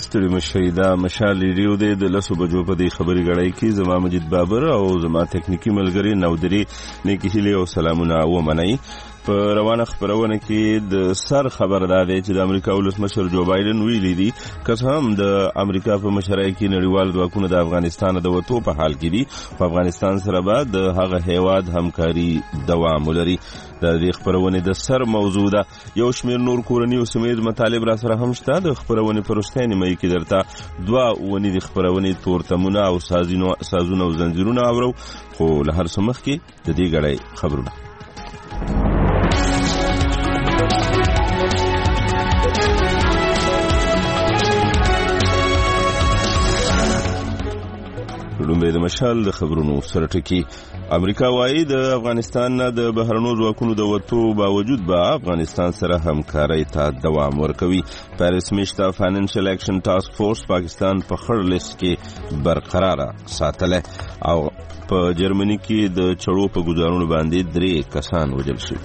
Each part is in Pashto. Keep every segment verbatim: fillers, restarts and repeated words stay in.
ستړي مشئ دا مشال ریډیو دی د لسو بجو په دې خبري غړی کې زما مجید بابر او زما تکنیکی ملګری نودری نیکی هیله او سلامونه ومنئ. په روانه خبرونه کې د سر خبر دا دی چې د امریکا ولسمشر جو بایدن ویلي دي که هم د امریکا په مشرۍ کې نړیوال ځواکونه د افغانستان د وټو په حال کې دي په افغانستان سره به د هغه هیواد همکاري دوام ولري. د دې خبرونه د سر موضوع ده. یو شمېر نور کورني او سیمه مطالب را سره هم شته. د خبرونه پرسته نیمه کې درته دوا ونی د خبرونه تورتمونه او سازینو سازونه او زنجیرونه اورو خو له هر څه مخکې د دې غړې خبرونه. لومړی د مشال د خبرونو سره ټکی. امریکا وايي د افغانستان نه د بهرنیو ځواکونو د وټو باوجود به افغانستان سره همکارۍ ته دوام ورکوي. پاریس میشته فاینانشل اکشن ټاسک فورس پاکستان په خړ لیست کې برقرار ساتله او په جرمني کې د چړو په ګزارونو باندې درې کسان وژل شوي.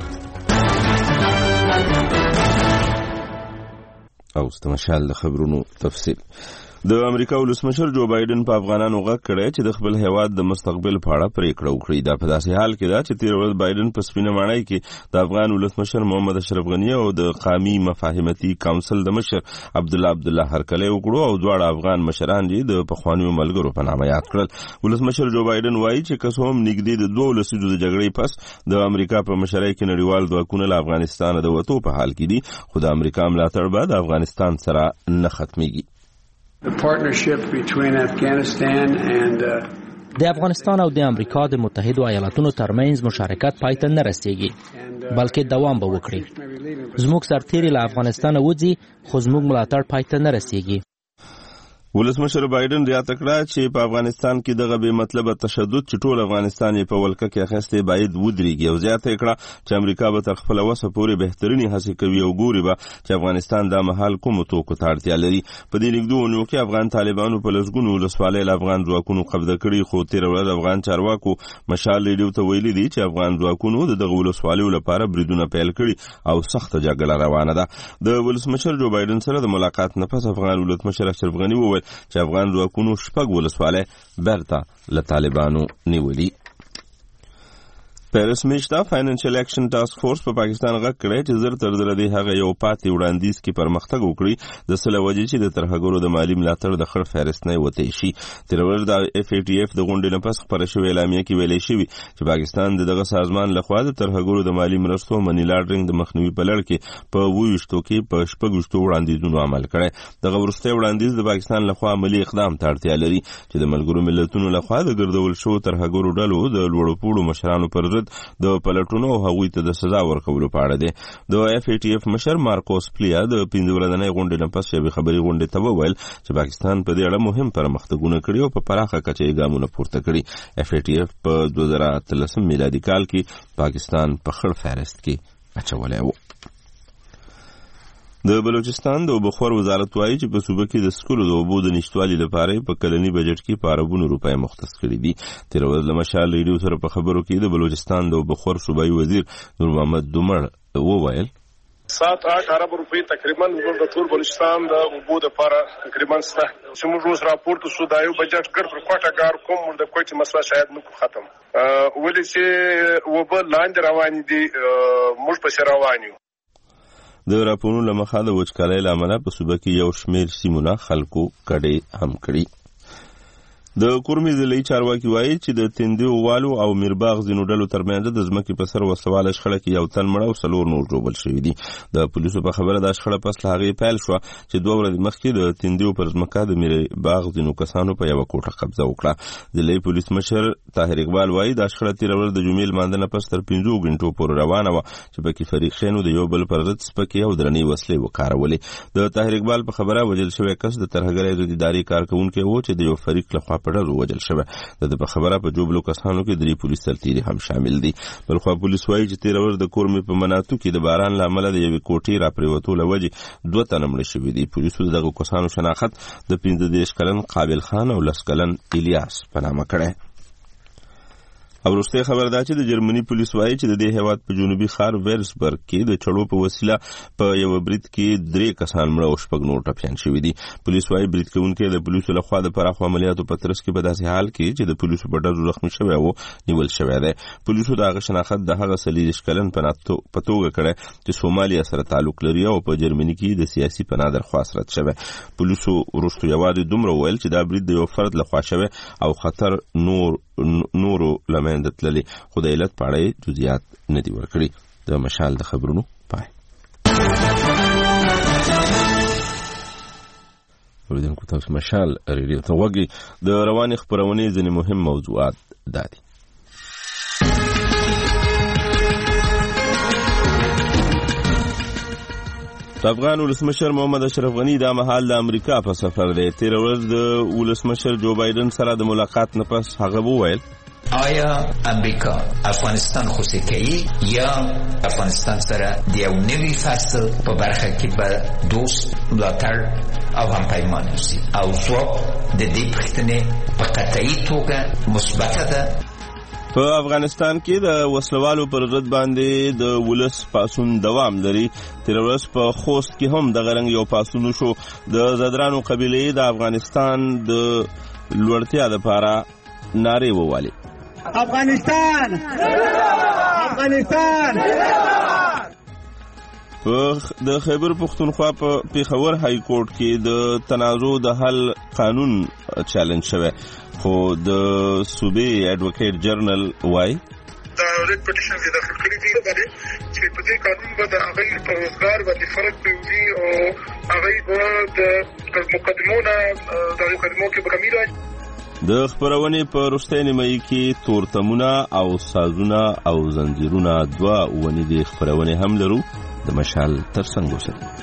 او ستمشال د خبرونو تفصیل. د امریکا ولسمشر جو بایدن په افغانانو غږ کړی چې د خپل هیواد د مستقبل په اړه پریکړه وکړي. دا په داسې حال کې ده چې تیر ورځ بایدن په سپینه ماڼۍ کې د افغان ولسمشر محمد اشرف غنی او د قومي مفاهمتي کونسل د مشر عبد الله عبد الله هرکلی وکړو او دواړه افغان مشران یې د پخوانیو ملګرو په نامه یاد کړل. ولسمشر جو بایدن وایي چې که څه هم نږدې د دوه لسیزو د جګړې پس د امریکا په مشرۍ کې نړیوال ځواکونه له افغانستان د وټو په حال کې دي خو د امریکا ملاتړ به د افغانستان سره نه ختميږي. The partnership between Afghanistan and uh... د افغانستان او د امریکا د متحدو ایالاتونو ترمنځ مشارکت پای ته نه رسیږي بلکې دوام به وکړي. زموږ سرتیري له افغانستان وځي خو زموږ ملاتړ پای ته نه رسیږي. ولسمشر بایدن زیاته کړه چې په افغانستان کې دغه بې مطلبه تشدد چې ټول افغانستان یې په ولکه کې اخیستی باید ودرېږي او زیاته کړه چې امریکا به تر خپله وسه پورې بهترینې هڅې کوي او ګوري به چې افغانستان دا مهال کومو توکو ته اړتیا لري. په دې نږدې اونیو کې افغان طالبانو په لسګونو ولسوالۍ له افغان ځواکونو قبضه کړي خو تېره ورځ افغان چارواکو مشال ریډیو ته ویلي دي چې افغان ځواکونو د دغه ولسوالیو لپاره بریدونه پیل کړي او سخته جګړه روانه ده. د ولسمشر جو بایدن سره د ملاقات نه پس افغان ولسمشر اشرف غني وویل چې افغان ځواکونو شپږ ولسوالۍ بیرته له طالبانو نیولي. پاریس میشته فاینانشل اکشن ټاسک فورس په پاکستان غږ کړی چې زر تر زره د هغه یو پاتې وړاندیز کې پرمختګ وکړي د څه له وجې چې د ترهګرو د مالي ملاتړ د خړ فهرست نه وتی شي. تېره ورځ د اف ای ټي اف د غونډې نه پس خپره شوې اعلامیه کې ویلې شوي چې پاکستان د دغه سازمان لخوا د ترهګرو د مالي مرستو منی لاډرینګ د مخنیوي په لړ کې په اووه ویشتو کې په شپږ ویشتو وړاندیزونو عمل کړی. دغه وروستی وړاندیز د پاکستان لخوا عملي اقدام ته اړتیا لري چې د ملګرو ملتونو لخوا د ګرځول شوو ترهګرو ډلو د لوړو پوړو مشرانو پر ضد د پلټونو او هغوی ته د سزا ورکولو په اړه دی. د اف ای ټي اف مشر مارکوس پلیا د پنځه ورځنۍ غونډې نه پس یوې خبري غونډې ته وویل چې پاکستان په دې اړه مهم پرمختګونه کړي او په پراخه کچه یې ګامونه پورته کړي. اف ای ټي اف په دوه زره اتلسم میلادي کال کې پاکستان په خړ فهرست کې اچولی و. د بلوچستان د اوبخور وزارت وایي چې په صوبه کې د سکولو د اوبو د نشتوالي لپاره په کلني بجټ کې په اربونو روپۍ مختص کړي دي. تېره ورځ له مشال ریډیو سره په خبرو کې د بلوچستان د اوبخور صوبایي وزیر نور محمد دومړ وویل سات آٹھ ارب روپے تقریباً د ټول بلوچستان د اوبو لپاره تقریبا سته چې موږ روز راپورټ شو دا یو بجټ کړ پر کوټه کار کوم د کوټه مسله شاید نو ختم ولې چې وبه لاندې روان دي موږ په روان یو. د راپورونو له مخه د وچکالۍ له امله په صوبه کې یو شمېر سیمونه خلکو کډې هم کړي. د کورمي ضلعي چارواکي وایي چې د تندیو والو او میرباغ ځینو ډلو ترمنځ د ځمکې په سر وسله شخړه کې یو تن مړ او څلور نور ژوبل شوي دي. د پولیسو په خبره دا شخړه پس له هغې پیل شوه چې دوه ورځې مخکې د تندیو پر ځمکه د میرباغ ځینو کسانو په یوه کوټه قبضه وکړه. ضلعي پولیس مشر طاهر اقبال وایي دا شخړه تېره ورځ د جمعې لمانځه نه پس تر پنځو غنټو پورې روانه وه چې پکې فریقینو د یو بل پر ضد سپکې او درنې وسلې وکارولې. د طاهر اقبال په خبره وژل شوی کس د ترهګرۍ ضد ادارې کارکوونکی و چې د یو فریق لخوا په ډزو وژل شوی. د په خبره په جوبلو کسانو کې درې پولیس سرتیري هم شامل دي. بلخوا پولیس وایي چې تېره ورځ د کورمي په مناطو کې د باران له امله د یوې کوټې راپرېوتو له وجې دوه تنه مړه شوي دي. پولیسو د دغو کسانو شناخت د پنځه دېرش کلن قابل خان او لس کلن الیاس په نامه کړی. وروسته خبر دا چې د جرمني پولیس وایي چې د دې هیواد په جنوبي ښار ویرسبرګ کې د چړو په وسیله په یو برید کې درې کسان مړه او شپږ نور ټپیان شوي دي. پولیس وایي برید کوونکی د پولیسو لخوا د پراخو عملیاتو په ترڅ کې په داسې حال کې چې د پولیسو په ډزو زخمي شوی و نیول شوی دی. پولیسو د هغه شناخت د هغه څلوېښت کلن په توګه کړی چې سومالیا سره تعلق لري او په جرمني کې د سیاسي پناه درخواست رد شوی. پولیسو وروسته یوازې دومره وویل چې دا برید د یو فرد لخوا شوی او خطر نور نورو لمنځه تللی، خو د علت په اړه جزئیات نه دي ورکړي. د مشال د خبرونو پای. اوریدونکو تاسو مشال ریډیو ته غوږی. د روانې خپرونې ځینې مهم موضوعات دا دي. افغان ولسمشر محمد اشرف غنی دا مهال د امریکا په سفر دی. تیر ورځ د ولسمشر جو بایدن سره د ملاقات نه پس هغه وویل آیا امریکا افغانستان خوشی کوي یا افغانستان سره د یو نوي فصل په برخه کې به دوست ملاتړ او همپیمان اوسي؟ او ځواب د دې پوښتنې په قطعي توګه مثبته ده. په افغانستان کې د وسلوالو پر ضد باندې د ولس پاسون دوام لري. تیر ورځ په خوست کې هم دغه رنګ یو پاسون شو. د زدرانو قبیلې د افغانستان د لوړتیا لپاره نارې ووالې. افغانستان افغانستان. د خیبر پختونخوا په پیښور های کورټ کې د تنازع د حل قانون چالنج شوی، خو د صوبې ایڈوکیټ جرنل وای دا ریټ پټیشن کې داخل کړی دی باندې چې په دې قانون باندې هغه په روزګار باندې فرق کوي او هغه د مقدمونو د مقدمو کې به کمی راځي. د خبرونې په وروستۍ نیمایي کې تورتمونه او سازونه او زنجیرونه دوه ونې د خبرونې هم لرو. د مشال ترڅنګ اوسئ.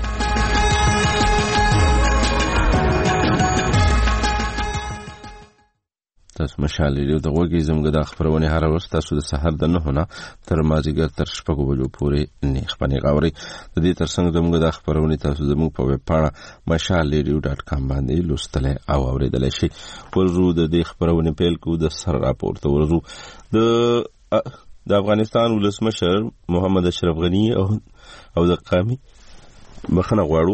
تاسو مشال ریډیو ته غوږی. زموږ د خبرونې هر ورځ تاسو د سحر د نهه نه تر مازیګر تر شپږو بجو پورې نیخ باندې غاوري. د دې ترڅنګ زموږ د خبرونې تاسو زموږ په ویب پاڼه مشال ریډیو ډاټ کام باندې لوستلی او اوریدلی شئ. ورځو د دې خبرونې پیل کوو د سر راپور ته ورځو. د د افغانستان ولسمشر محمد اشرف غنی او او د قومي مخنه غواړو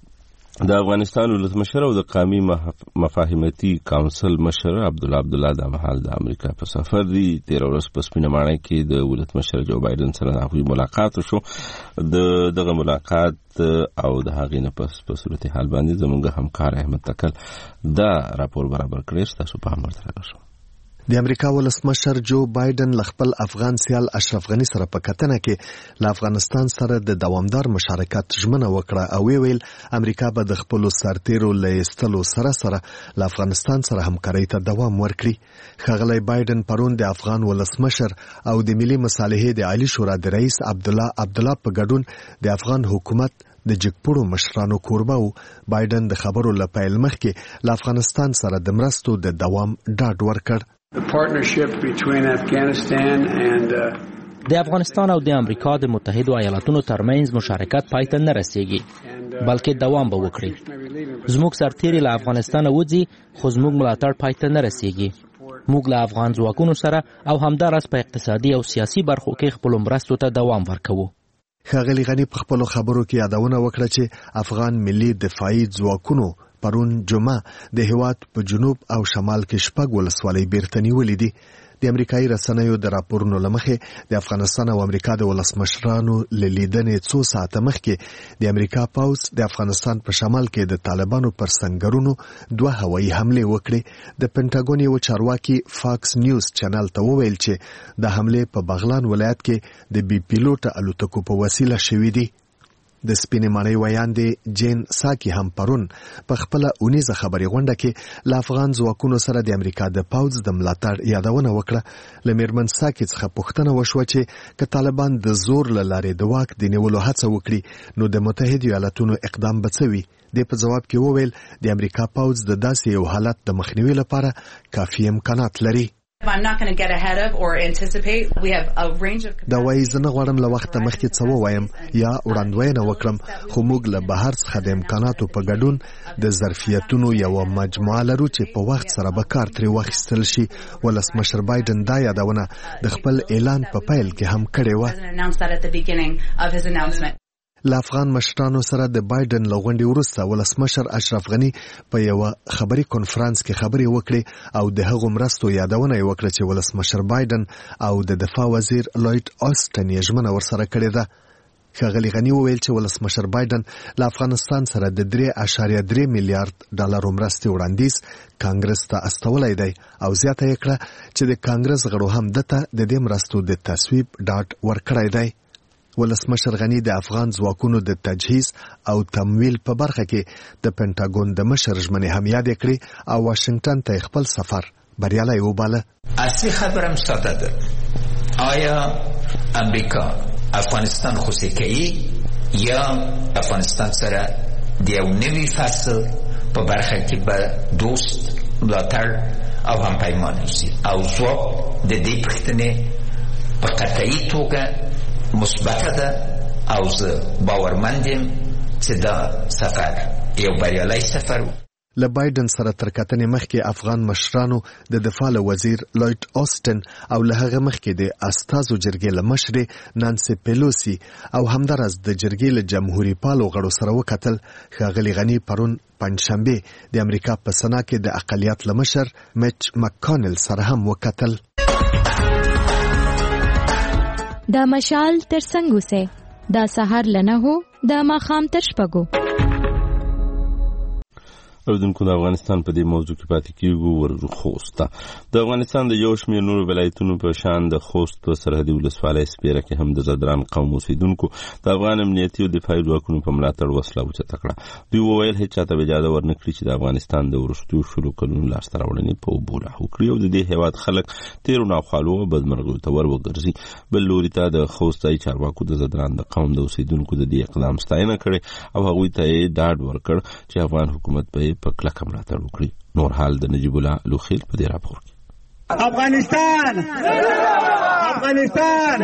د افغانستان ولسمشر او د قومي مفاهمتي کونسل مشر عبدالله عبدالله د مهال د امریکا په سفر دی. تیر ورځ په سپینه ماڼۍ کې د ولسمشر جو بایدن سره هغوی ملاقات وشو. د دغه ملاقات او د هغې نه پس په صورتحال باندې زموږ همکار احمد تکل دا راپور برابر کړی. تاسو په هم ورته راغلی. د امریکا ولسمشر جو بایدن ل خپل افغان سیال اشرف غنی سره په کتنه کې ل افغانستان سره د دوامدار مشارکت ژمنه وکړه او ویل امریکا به د خپل سرتیرو لیستلو سره سره ل افغانستان سره همکارۍ ته دوام ورکړي. ښاغلی بایدن پرون د افغان ولسمشر او د ملي مصالحې د عالی شورا د رئیس عبدالله عبدالله په ګډون د افغان حکومت د جګپوړو مشرانو کوربه و. بایدن د خبرو له پیل مخکې ل افغانستان سره د مرستو د دوام ډاډ ورکړ. The partnership between Afghanistan and uh, د افغانستان او د امریکا د متحدو ایالاتونو ترمنځ مشارکت پای ته نه رسیږي بلکې دوام به وکړي. زموږ سرتیري له افغانستان وځي خو زموږ ملاتړ پای ته نه رسیږي. موږ له افغان ځواکونو سره او همداراز په اقتصادي او سیاسي برخو کې خپل مرستو ته دوام ورکوو. ښاغلی غنی په خپلو خبرو کې یادونه وکړه چې افغان ملي دفاعي ځواکونو پرون جمعه د هیواد په جنوب او شمال کې شپږ ولسوالۍ بیرته نیولې دي. د امریکایي رسنیو د راپورونو له مخې د افغانستان او امریکا د ولسمشرانو له لیدنې څو ساعته مخکې د امریکا پوځ د افغانستان په شمال کې د طالبانو پر سنگرونو دوه هوایي حملې وکړې. د پنټاګون یو چارواکي فاکس نیوز چینل ته وویل چې د حملې په بغلان ولایت کې د بي پیلوټ الوتکو په وسیله شوې دي. د سپینې ماڼۍ ویاندې جین ساکی هم پرون په خپله اونیزه خبري غونډه کې له افغان ځواکونو سره د امریکا د پوځ د ملاتړ یادونه وکړه. له میرمن ساکی څخه پوښتنه وشوه چې که طالبان د زور له لارې د واک د نیولو هڅه وکړي نو د متحدو ایالاتونو اقدام به څه وي. د په جواب کې وویل د امریکا پوځ د داسې یو حالت د مخنیوي لپاره کافي امکانات لري. دا وایي زه نه غواړم له وخته مخکې څه ووایم یا وړاندوینه وکړم، خو موږ له بهر څخه د امکاناتو په ګډون د ظرفیتونو یوه مجموعه لرو چې په وخت سره به کار ترې واخیستل شي. ولسمشر بایدن دا یادونه د خپل اعلان په پیل کې هم کړې وه. له افغان مشرانو سره د بایدن له غونډې وروسته ولسمشر اشرف غني په یوه خبري کنفرانس کې خبرې وکړې او د هغو مرستو یادونه یې وکړه چې ولسمشر بایدن او د دفاع وزیر لوید آستن یې ژمنه ورسره کړې ده. ښاغلي غني وویل چې ولسمشر بایدن له افغانستان سره د درې اعشاریه درې میلیارډ ډالرو مرستې وړاندیز کانګرس ته استولی دی او زیاته یې کړه چې د کانګرس غړو هم دته د دې مرستو د تصویب ډاډ ورکړی دی. ولسمشر غني د افغان ځواکونو د تجهیز او تمویل په برخه کې د پینټاګون د مشر ژمنې هم یادې کړې او واشنګټن ته خپل سفر بریالی وباله. اصلي خبرم ساده ده، آیا امریکا افغانستان خوشی کوي یا افغانستان سره د یو نوي فصل په برخه کې به دوست ملاتړ او همپیمان اوسي؟ او ځواب د دې پوښتنې په قطعي توګه مثبته ده او زه باورمند یم چې دا سفر یو بریالی سفر و. له بایدن سره تر کتنې مخکې افغان مشرانو د دفاع له وزیر لوید آستن او له هغه مخکې د استازو جرګې له مشرې نانسي پیلوسی او همداراز د جرګې له جمهوریت پالو غړو سره وکتل. ښاغلي غني پرون پنجشنبه د امریکا په سنا کې د اقلیت له مشر میچ مکانل سره هم وکتل. دا مشال تر څنګه سه دا سحر لنه هو دا ماخام تر شپګو. اوردونکو د افغانستان په دې موضوع کې پاتې کیږو. ورو خوست د افغانستان د یو شمېر نورو ولایتونو په شان د خوست په سرحدي ولسوالۍ سپیره کې هم د زدران قوم اوسیدونکو د افغان امنیتي او دفاعي ځواکونو په ملاتړ وسله اوچته کړه. دوی وویل هیڅ چاته اجازه ورنکړي چې د افغانستان د وروستیو شلو کلونو لاسته راوړنې په اوبو لاهو کړي او د دې هېواد خلک تیرو ناخوالو او بدمرغیو ته ور وګرځي. بل لوري ته د خوست ځایي چارواکو د زدران د قوم د اوسیدونکو د دې اقدام ستاینه کړې او هغوی ته یې ډاډ ورکړ چې افغان حکومت به په کلکه ملاتړ وکړي. نور حال د نجیب الله لوخیل په دې راپور کې. افغانستان افغانستان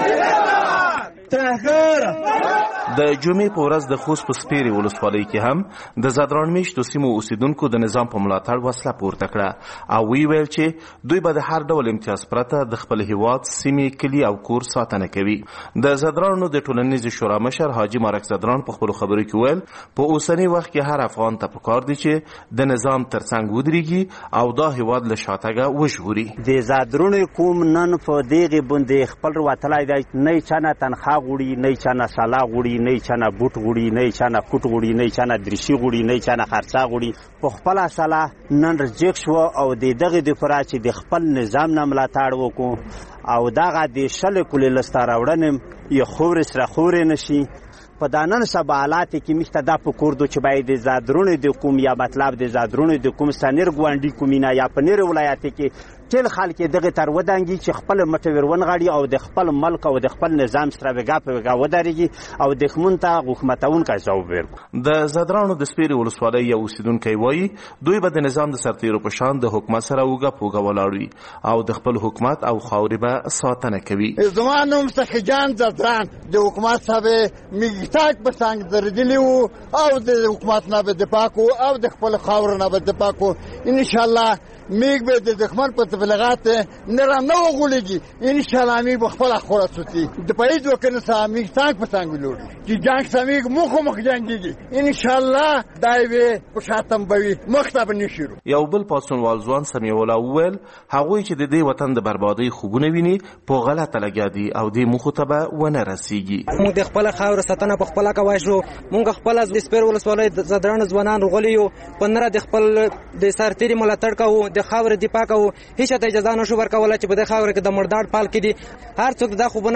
تهګر د جمعې په ورځ د خوست په سپیرې ولسوالۍ کې هم د زدران میشتو سیمو اوسیدونکو د نظام په ملاتړ وسله پورته کړه او وی ویل چې دوی به د هر ډول امتیاز پرته د خپل هیواد سیمې کلي او کور ساتنه کوي. د زدرانو د ټولنیزې شورا مشر حاجي مارک زدران په خپلو خبرو کې ویل په اوسني وخت کې هر افغان ته پکار دی چې د نظام ترڅنګ ودرېږي او دا هیواد له شاتګه وژغوري. د زدرانو کوم نن په دغه باندې خپل وتلای دی، نه چانه تنخوا غوړي، نه چانه سلا غوړي، نه چانه بوت غوړي، نه چانه کوټ غوړي، نه چانه درشي غوړي، نه چانه خرڅا غوړي. په خپل اصله نن رجیک شو او د دغه د فرا چې د خپل نظام نه ملاتړ وکړو او دغه د شل کولې لسته راوړنم یو خور سره خور نشي. په دانن سبا حالات کې مخته د پکوردو چې باید د زادرونو د کوم یا مطلب د زادرونو د کوم سنیر ګوانډي کومینا یا پنیر ولایت کې ټول خلک دغه تر ودانګي چې خپل مټور ونغړي او د خپل ملک او د خپل نظام سره وګا په وګا وداريږي او د خمنته حکومتون کا جواب ورکړي. د زادرانو د سپیرې ولسوالۍ یو اوسیدونکو وایي دوی به د نظام د سرتیرو په شان د حکومت سره وګا پوګا ولاړوي او د خپل حکومت او خاورې به ساتنه کوي. زمانوم سخجان زادران د حکومت صاحب میګتاک په څنګه درېدلی وو او د حکومت نه به دفاع کو او د خپل خاور نه به دفاع کو. ان شاء الله میګ به د دښمن په تبلیغات نه را نه وغولېږي. ان شاء الله میګ خپل خوره سوتي د پېد وکنه سامي څنګه په څنګه لوري چې جنگ سامي مخ مخ جنگيږي. ان شاء الله دایوي په شاتم بوي مختب نشيرو. یو بل پاسونوال ځوان سمي ولا وویل هغوی چې د دې وطن د بربادۍ خوبونه ویني په غلطه لګیا دي او د مخاطبه ونه رسیږي. موږ د خپل خاور ساتنه په خپل کوي شو. موږ خپل د سپیر ولسوالۍ زدران ځوانان رغلیو پنره د خپل د سرتيري ملاتړ کوو د خاور دفاع کوو. هیڅ ته اجازه نشو ورکوله چې په د خاور کې د مردار پال کې دي هر څوک د خوبونه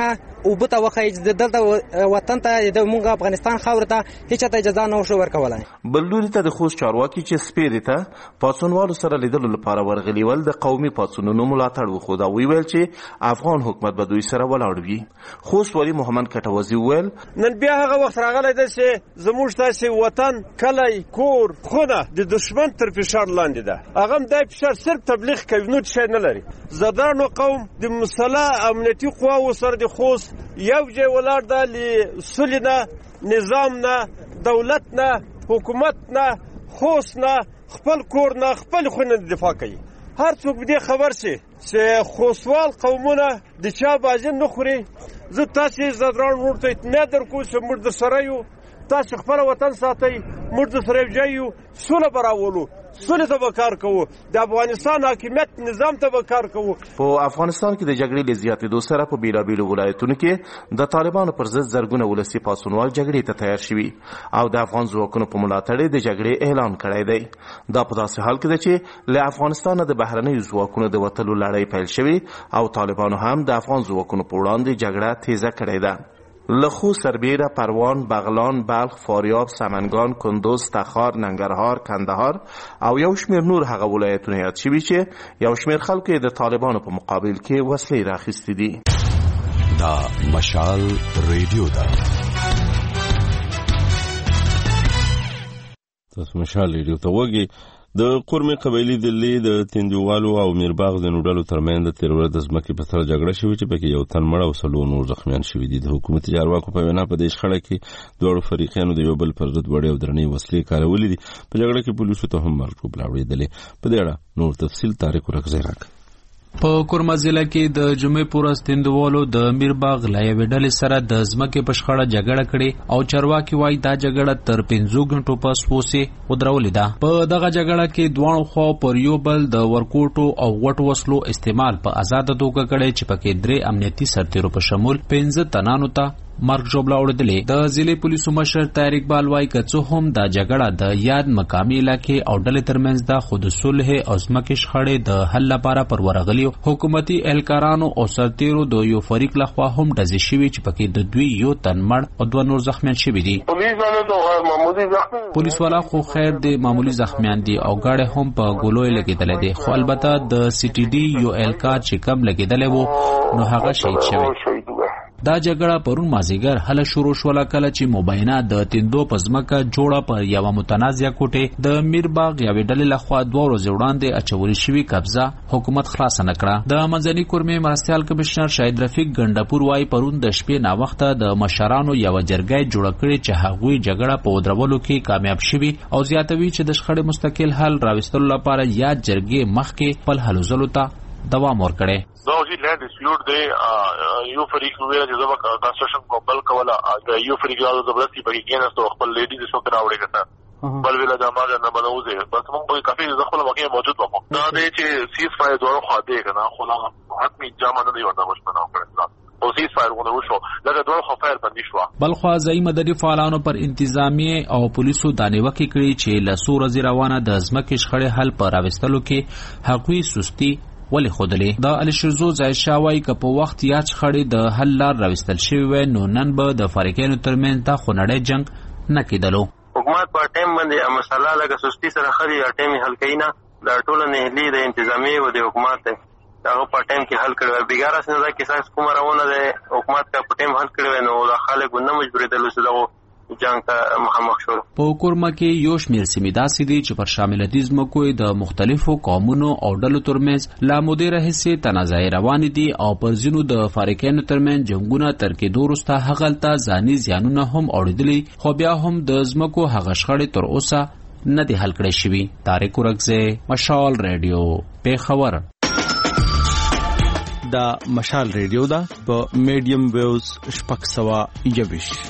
وبته وخی چې دلته وطن ته د موږ افغانستان خاور ته هیڅ ته اجازه نه شو ورکولای. بل لوري ته د خوست چارواکي چې سپیري ته پاڅونوالو سره لیدلو لپاره ورغلي ول د قومي پاڅونونو ملاتړ وکړ او ویل چې افغان حکومت به دوی سره ولاړ وي. خوست ولي محمد کټوزي ویل نن بیا هغه وخت راغلی دی چې زموږ تاسې وطن کلی کور خونه د دشمن تر فشار لاندې ده. هغه هم دا فشار صرف تبلیغ کوي نور شی نه لري. زردانو قوم د مسلح امنیتي قواو سره د خوست یو ځای ولاړ ده له سولې نه نظام نه دولت نه حکومت نه خوست نه خپل کور نه خپل خونه دفاع کوي. هر څوک به دې خبر شي چې خوستوال قومونه د چا بازي نه خوري. زه تاسې زدران ورته اطمینان درکوم چې موږ درسره یو، تاسې خپل وطن ساتئ، موږ درسره یو ځای یو، سوله به راولو، سولې ته به کار کوو، د افغانستان حاکمیت نظام ته به کار کوو. په افغانستان کې د جګړې له زیاتېدو سره په بېلابېلو ولایتونو کې د طالبانو پر ضد زرګونه ولسي پاڅونوال جګړې ته تیار شوي او د افغان ځواکونو په ملاتړ د جګړې اعلان کړی دی. دا په داسې حال کې ده چې له افغانستانه د بهرنیو ځواکونو د وتلو لړۍ پیل شوې او طالبانو هم د افغان ځواکونو په وړاندې جګړه تیزه کړې ده. له خوست سربیره، پروان، بغلان، بلخ، فاریاب، سمنگان، کندوز، تخار، ننګرهار، کندهار او یو شمیر نور هغه ولایتونه یاد شوي چې یو شمیر خلکو یې د طالبانو په مقابل کې وسلې راخیستې دي. دا مشال ریډیو ده. تاسو مشال ریډیو ته وګورئ. د قرمي قبایلي دلې د تندیوالو او میرباغ د نوډلو ترمنځ د تیر ورځ د ځمکې په سر جګړه شوې چې پکې یو تن مړ او څلور نور زخمیان شوي دي. د حکومتي چارواکو په وینا په دې شخړه کې دواړو فریقینو د یو بل پر ضد وړې او درنې وسلې کارولې دي. په جګړه کې پولیسو ته هم مرګ وبلاوړېدلې. په دې اړه نور تفصیل طارق ورکزی راکړي. په کورما ضلع کې د جمعې پورز تندوالو د میرباغ لا یوې ډلې سره د ځمکې په شخړه جګړه کړې او چارواکي وایي دا جګړه تر پنځو غنټو پس وسې ودرولې ده. په دغه جګړه کې دواړو خواو پر یو بل د ورکوټو او غټ وسلو استعمال په آزاده توګه کړی چې پکې درې امنیتي سرتیرو په شمول پنځه تنانو ته مرګ ژوبله وړدلې. د ضلع پولیسو مشر طارق اقبال وایي که څه هم دا جګړه د یاد مقامي علاقې او ډلې ترمنځ ده، خو د صلح او ځمکې شخړې د حل لپاره پر ورغلي حکومتي اهلکارانو او سرتیرو د یو فریق لخوا هم ډزې شوي چې پکې د دوی یو تن مړ او دوه نور زخمیان شوي دي. پولیس والا خو خیر د معمولی زخمیان دي او ګاډی هم په ګولوی لګېدلی دی، خو البته د سی ټي ډي یو اهلکار چې کم لګېدلی وو نو هغه شهید شوی. دا جګړه پرون مازیګر هله شروع شوله کله چې مبینه د تندو په ځمکه جوړه پر یوه متنازعه کوټې د میرباغ یوې ډلې لخوا دوه ورځې وړاندې اچولې شوې قبضه حکومت خلاصه نه کړه. د منځني کورمې مرستیال کمشنر شاهد رفیق ګنډپور وایي پرون د شپې ناوخته د مشرانو یوه جرګه جوړه کړې چې هغوی جګړه په ودرولو کې کامیاب شوي او زیاتوي چې د شخړې مستقل حل راوستلو لپاره یا جرګې مخکې خپل هلو ځلو ته دوام ورکړی. دا اوسې لینډ ډسپیوټ دی. یو فریق نو ویل چې زما کنسټرکشن کو بل کوله یو فریق یو زبردستی پکې کېناستو خپل لیډي د څوک راوړي کړه بل ویل دا ما نه بنوځي بس موږ په کافي ځخله واقعي موجود وو. دا دی چې سیز فایر دوه خو دی کنه خو لا حتمي جامه نه دی ورته مشبنه کړل او سیز فایر غوډه وشو لکه دوه خو فایر باندې شو. بلخو ځای مدني فعالانو پر انتظامیه او پولیسو دانه وکي کړی چې لسو ورځې روانه د ځمکې شخړې حل پر راوستلو کې حقوقي سستی ولی خودلې. د علي شرزو ځای شاوای که په وخت یا خړې د حل لار راوستل شوی وای نو نن به د فریقینو ترمنځ د خونړی جنگ نه کېدلو. حکومت په ټیم باندې مسله لکه سستی سره خري یا ټیم حل کینا د ټوله نهلی د انتظامی او د حکومت هغه په ټیم کې حل کړو. بیګار اسنه دا کیسه کوم راونه د حکومت کا په ټیم حل کړو نو د خلک نه مجبور دي لسه جنگ ته مخامخ شول. په کورما کې یو شمیر سیمې داسې دي چې پر شاملتي ځمکو د مختلفو قومونو او ډلو ترمنځ لا مودې راهیسې تنازعې روانې دي او پر ځینو د فریقینو ترمنځ جنګونه تر کېدو وروسته هغلته ځاني زیانونه هم اورېدلي خو بیا هم د ځمکو هغه شخړې تر اوسه نه دي حل کړی شوي. طارق ورکزی، مشال ریډیو، پیښور. دا مشال ریډیو ده په میډیم ویوز شپږ سوه یوویشت.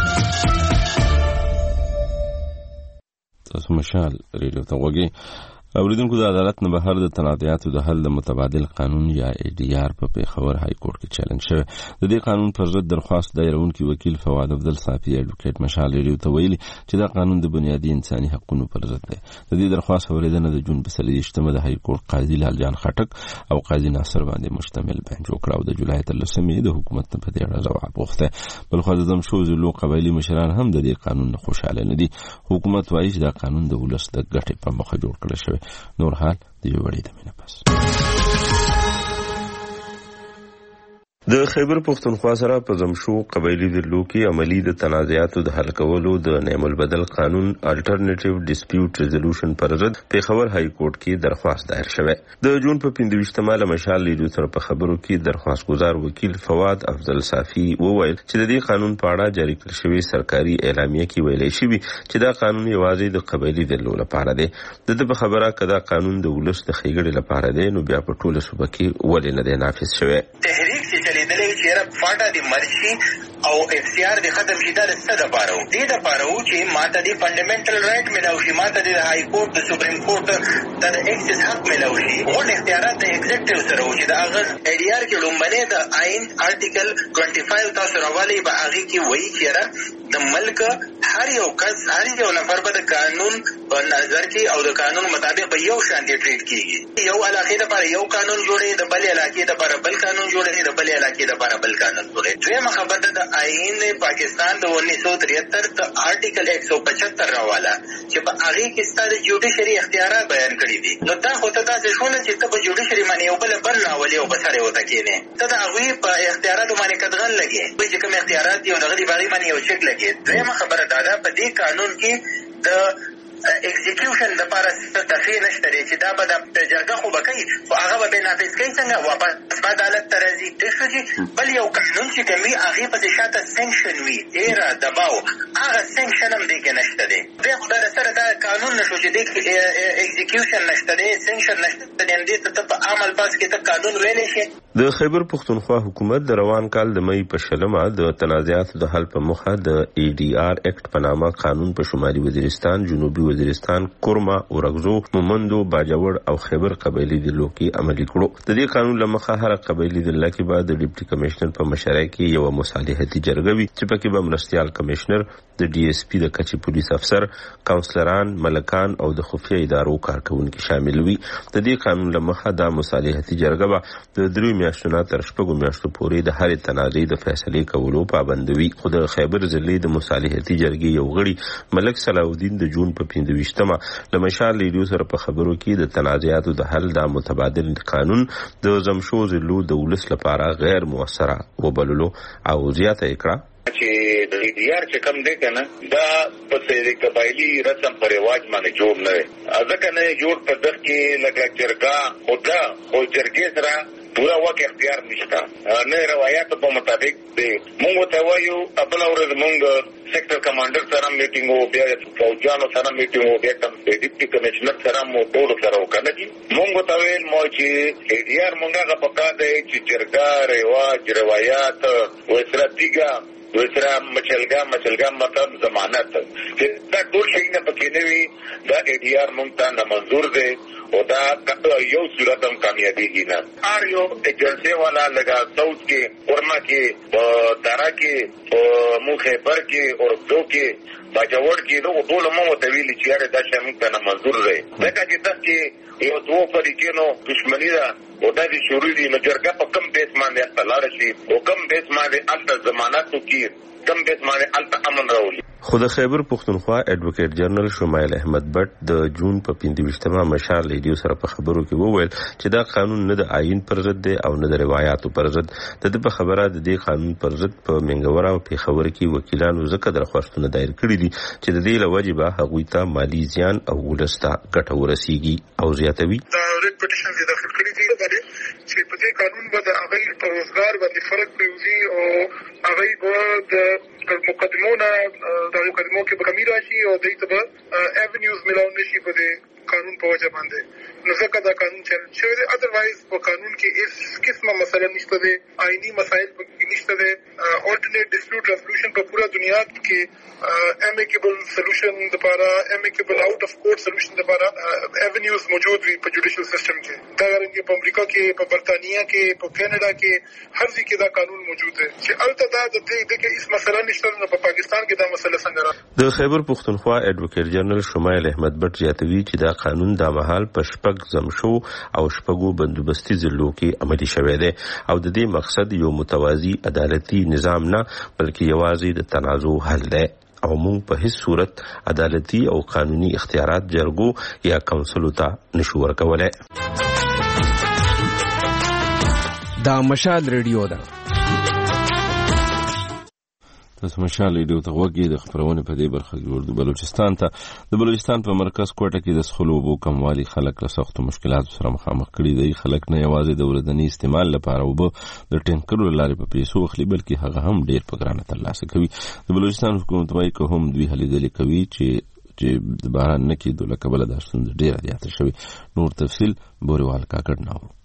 تاسو مشال ریډیو ته وګورئ. اوریدونکو د عدالت نه بهر د تنازعاتو د حل د متبادل قانون یا ای ډي آر په پیښور های کورټ کې چیلنج شوی. د دې قانون پر ضد درخواست دایروونکي وکیل فواد عبدل صافي ایډوکیټ مشال ریډیو ته ویلي چې دا قانون د بنیادي انساني حقوقو پر ضد دی. د دې درخواست اوریدنه د جون په څلوېښتمه د های کورټ قاضي لال جان خټک او قاضي ناصر باندې مشتمل بنچ وکړ او د جولای تر لسمې د حکومت په دې اړه ځواب وغوښته. بلخو د دمشو ضلع قبایلي مشران هم د دې قانون نه خوشاله نه دي. حکومت وایي چې دا قانون د ولس د ګټې په مخه جوړ کړی شوی. نور حال د یو وړي د مینه پس د خیبر پختونخوا سره په زمشو قبایلی ضلعو کې عملی د تنازعاتو د حل کولو د نعم البدل قانون الټرنیټیو ډیسپیوټ ریزولوشن پر ضد پیښور های کورټ کې درخواست دایر شوی. د جون په پنځه ویشتمه له مشال لیدو سره په خبرو کې درخواست گزار وکیل فواد افضل صافي وویل چې د دې قانون په اړه جاری کړل شوی سرکاري اعلامیه کې ویلي شوی چې دا قانون یوازې د قبایلی ضلعو لپاره دی. د دې په خبره کدا قانون د ولس د خېګړې لپاره دی نو بیا په ټوله صوبه کې ولې نه دی نافذ شوی. تحریک چې چلیدلې چې رب فاټا د مرشي او اف سی آر د ختم شي د څه د پاره و دې د پاره و چې ماته د فندامنټل رائټ ملو شي ماته د های کورټ د سپریم کورټ د ایکسس حق ملو شي او د اختیارات د ایگزیکټیو سره و چې د هغه ای ډي آر کې لومبنه د آئین آرټیکل پنځه پنځه تاسو راوالي به هغه کې وایي چې د ملک هر یو کس هر یو نفر به د قانون په نظر کې او د قانون مطابق به یو شان دي ټریټ کیږي. یو علاقې لپاره یو قانون جوړي د بل علاقې لپاره بل قانون جوړي د بل علاقې لپاره بل قانون جوړي. دویمه خبره د آئین پاکستان د انیس سو تریہتر د آرټیکل ایک سو پچہتر راواله چې په هغه کې ستاسو جوډیشري اختیارات بیان کړی دي. نو دا خو ته تاسو شونه چې ته په جوډیشري باندې یو بل بل راولي او بسره وته کېنه ته دا هغه په اختیاراتو باندې کډغن لګي چې کوم اختیارات دي او دغه دی باندې یو چک لګي. دویمه خبره دا ده په دې قانون کې د ایگزیکیوشن لپاره ستفی نشته چې دا به د جرګه خو بکوي خو هغه به نافذ کوي څنګه واپس په عدالت ته راځي. دغه بل یو قانون چې کوي هغه په شاته سنکشن وي ایرا دباو هغه سنکشن هم دی کې نشته دی. بیا خدای سره دا قانون نشو چې د ایگزیکیوشن نشته دی سنکشن نشته دی دې ته په عمل پاس کې ته قانون ویلې شي. د خیبر پختونخوا حکومت د روان کال د مئی په شلمه د تنازعاتو د حل په مخه د ای ډي آر اکټ په نامه قانون په شمالي وزیرستان جنوبي وزیرستان کورما اورغزو مومندو باجوړ او خیبر قبایلی ضلعو کې عملي کړو. د دې قانون لمخه هر قبایلی ضلع کې بعد د ډیپټي کمشنر په مشرۍ کې یو مصالحتي جرګه وي چې پکې به مرستيال کمشنر د ډي اس پی د کچې پولیس افسر کاونسلران ملکان او د خفیه ادارو کارکونکو شامل وي. د دې قانون لمخه د مصالحتي جرګه به د درې میاشتو نه تر شپږو میاشتو پورې د هرې تنازع د فیصلې کولو پابند وي. خو د خیبر ضلع د مصالحتي جرګې یو غړي ملک صلاح الدین د جون په پنځه ویشتمه له مشال لیدو سره په خبرو کې د تنازعاتو د حل د متبادل قانون د زمشو ضلعو د ولس لپاره غیر موثره وبللو او زیاته کړه چې د ای ډي آر چې کم دی کنه دا په سری قبایلی رسم پر رواج باندې جوړ نه وي ځکه نه جوړ په دغه کې لګا جرګه خدا او جرګې سره پورا وخت اختیار نشته نه روایت په مطابق دی. موږ ته وایو خپل ورځ موږ سیکټر کمانډر سره میټینګ وو بیا فوجانو سره میټینګ وو بیا کوم ډیپټي کمشنر سره مو ټول سره وکړه چې موږ ته ویل مو چې ای ډي آر موږ غو پکا دی چې جرګه رواج روایت او استراتیګا دوسرا مچلګا مچلګا مطلب ضمانت چې دا ټول شي نه پکې نه وي دا ای ډي آر مونږ ته نه منظور دی او دا یو صورت هم کامیابیږي نه. ار یو ایجنسی والا لگا ساؤتھ کې ورما کې دارا کې مو خیبر کې اور دو کې باجوړ کې نو ټول مو متویل چې یاره دا شامل کنه منظور دی ځکه چې تاسو یو دوه فریقونو دښمنی ده او دا دي شروع دي نو جرګه په کم بیس باندې تلاړ شي او کم بیس باندې الته ضمانت کې کم بیس باندې الته امن راولي. خو د خیبر پختونخوا ایڈوکیټ جنرال شمایل احمد بټ د جون په پنځه ویشتمه مشال لیدو سره په خبرو کې وویل چې دا قانون نه د آئین پر ضد دی او نه د روایتو پر ضد. د دې په خبره د دې قانون پر ضد په منګور او پیښور کې وکیلانو ځکه درخواستونه دایر کړي دي چې د دې لوجه به هغوی ته مالی زیان او ولسته ګټه ورسیږي او زیاتوي. دا ریټ پټیشن دي داخل کړی دي چې په دې قانون باندې هغه په روزګار باندې فرق پیوزي او هغه به د مقدمونه د مقدمو کې به کمی راشي او د ایتبه ایونیوز ملاو نشي په دې قانون په وجه باندې نو ځکه دا قانون چلن شوی دی. ادروایز په قانون کې هیڅ قسمه مسله نشته دی، آئینی مسایل پکې نشته دی. الټرنیټ ډسپیوټ ریزولوشن په پوره دنیا کې امیکیبل سولوشن لپاره، امیکیبل آؤٹ اف کورټ سولوشن لپاره ایونیوز موجود وي په جوډیشل سیستم کې. دا رنګه په امریکا کې، په برتانیا کې، په کینیډا کې هر ځای کې دا قانون موجود دی چې البته دا د دې کې هیڅ مسله نشته. نو په پاکستان کې دا مسله څنګه را د خیبر پښتونخوا ایډوکیټ جنرال شمایل احمد بټ زیاتوي چې دا قانون د مهال په شپږ زمشو او شپږو بندوبستي ضلعو کې عملي شوی دی او د دې مقصد یو متوازی عدالتي نظام نه بلکې یوازې د تنازع حل دی او موږ په هیڅ صورت عدالتي او قانوني اختیارات جرګو یا کونسلو ته نشو ورکولای. دا مشال ریډیو ده. تاسو مشال ریډیو ته وګورئ. د خبرونه په دې برخه کې ورته بلوچستان ته د بلوچستان په مرکز کوټه کې د سخلو وبو کموالی خلک له سختو مشکلاتو سره مخامخ کړي دي. خلک نه یوازې د ورځني استعمال لپاره وبو د ټینکرو لارې په پیسو اخلي بلکې هغه هم ډیر په ګرانه ترلاسه کوي. د بلوچستان حکومت وايي که هم دوی هلې ځلې کوي چې چې د باران نه کېدو له کبله دا ستونزه ډیره زیاته شوې. نور تفصیل بوریوال کاکړ نه و.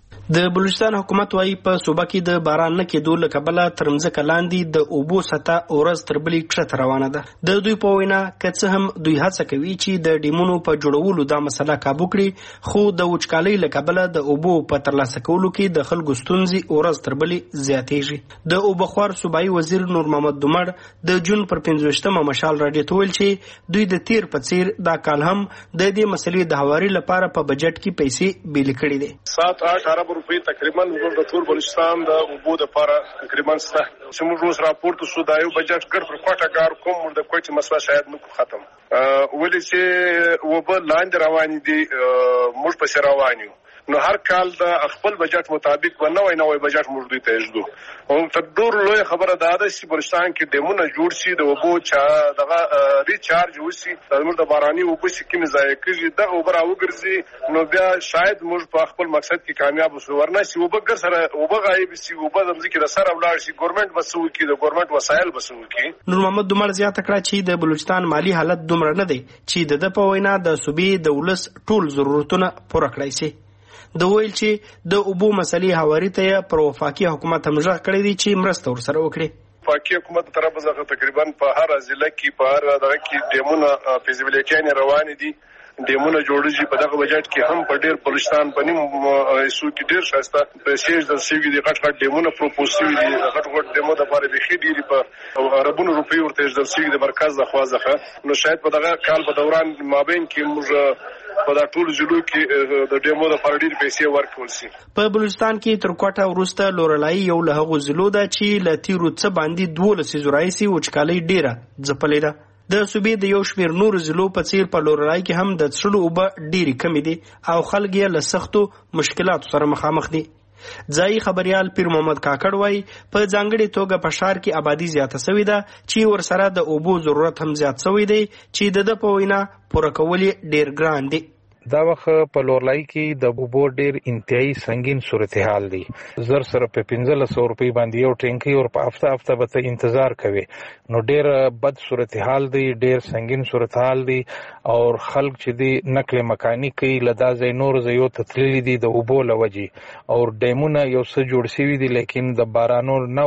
د بلوچستان حکومت وايي په صوبه کې د باران نه کېدو له کبله تر مځکه لاندې د اوبو سطح ورځ تر بلې کښته روانه ده. د دوی په وینا که څه هم دوی هڅه کوي چې د ډیمونو په جوړولو دا مسله کابو کړي، خو د وچکالۍ له کبله د اوبو په ترلاسه کولو کې د خلکو ستونزې ورځ تر بلې زیاتېږي. د اوبخوار صوبایي وزیر نور محمد دومړ د جون پر پنځویشتمه مشال راډیو ته ویل چې دوی د تیر په څیر دا کال هم د دې مسلې د هواري لپاره په بجټ کې پیسې بیل کړي دي. سات آٹھ ارب روپے تقریبا موږ د ټول بلوچستان د اوبو د لپاره تقریبا سته چې موږ روز راپورټ شو دا یو بجټ ګر پر کوټه کار کوم موږ د کوټه مسله شاید نو ختم ولې چې وبه لاندې روان دي موږ په سر روان یو. نو هر کال د خپل بجټ مطابق و نوې نوې بجټ موږ دوی ته ژدو. او تر ډور لوی خبره ده چې بلوچستان کې ډیمونه جوړ شي د وبو چا دغه ریچارج وشي د موږ د باراني وبو چې کوم ځای کې د اوبر او ګرځي نو بیا شاید موږ په خپل مقصد کې کامیاب شو. ورنه چې وبګر سره وبغ غایب شي وبد ځکه د سره ولاړ شي ګورنمنت بسو کې د ګورنمنت وسایل بسو کې. نور محمد دومړ زیاته کړه چې د بلوچستان مالی حالت دومره نه دی چې د په وینا د صوبې د ولس ټول ضرورتونه پوره کړی شي. د ویل چې د اوبو مسلې هواري ته پر وفاقي حکومت هم ژغ کړی دی چې مرسته ورسره وکړي. وفاقي حکومت طرف څخه تقریبا په هر ضلع کې په هر دغه کې ډیمونه فیزیبیلیټي روان دي، ډیمونه جوړیږي. په دغه بجټ کې هم په ډیر بلوچستان په نیم ایسو کې ډیر شاسته پیسې د سیوی دي غټ غټ ډیمونه پروپوز شوي دي. غټ غټ ډیمو د لپاره د خې ډیری په عربونو روپی ورته د سیوی د مرکز د خوازخه. نو شاید په دغه کال په دوران مابین کې موږ په دا ټول ضلعو کې د ډیمو د لپاره ډیر پیسې ورکول شي. په بلوچستان کې تر کوټه وروسته لورلای یو له هغو ضلعو ده چې له تیرو څه باندې دولس زورایسي وچکالۍ ډیره ځپلې ده. د صوبې د یو شمېر نور ضلعو په څیر په لورلای کې هم د څښلو اوبه ډیرې کمې دي او خلک یې له سختو مشکلاتو سره مخامخ دي. ځایي خبريال پیر محمد کاکړ وایي په ځانګړې توګه په ښار کې آبادي زیاته شوې ده چې ورسره د اوبو ضرورت هم زیات شوی دی چې د ده په وینا پوره کول یې ډیر ګران دي. دا وخت په لورلای کې د اوبو ډیر انتهایی سنگین صورتحال دی. زر سره په پنځه سوه روپۍ باندې یو ټینکی او په هفته هفته به ته انتظار کوي. نو ډیر بد صورتحال دی، ډیر سنگین صورتحال دی او خلک چې دی نقل مکانی کوي لدا ځای نور ځایو ته تللي دي د اوبو له وجې او ډیمونه یو څه جوړ شوي دي لیکن د بارانو نه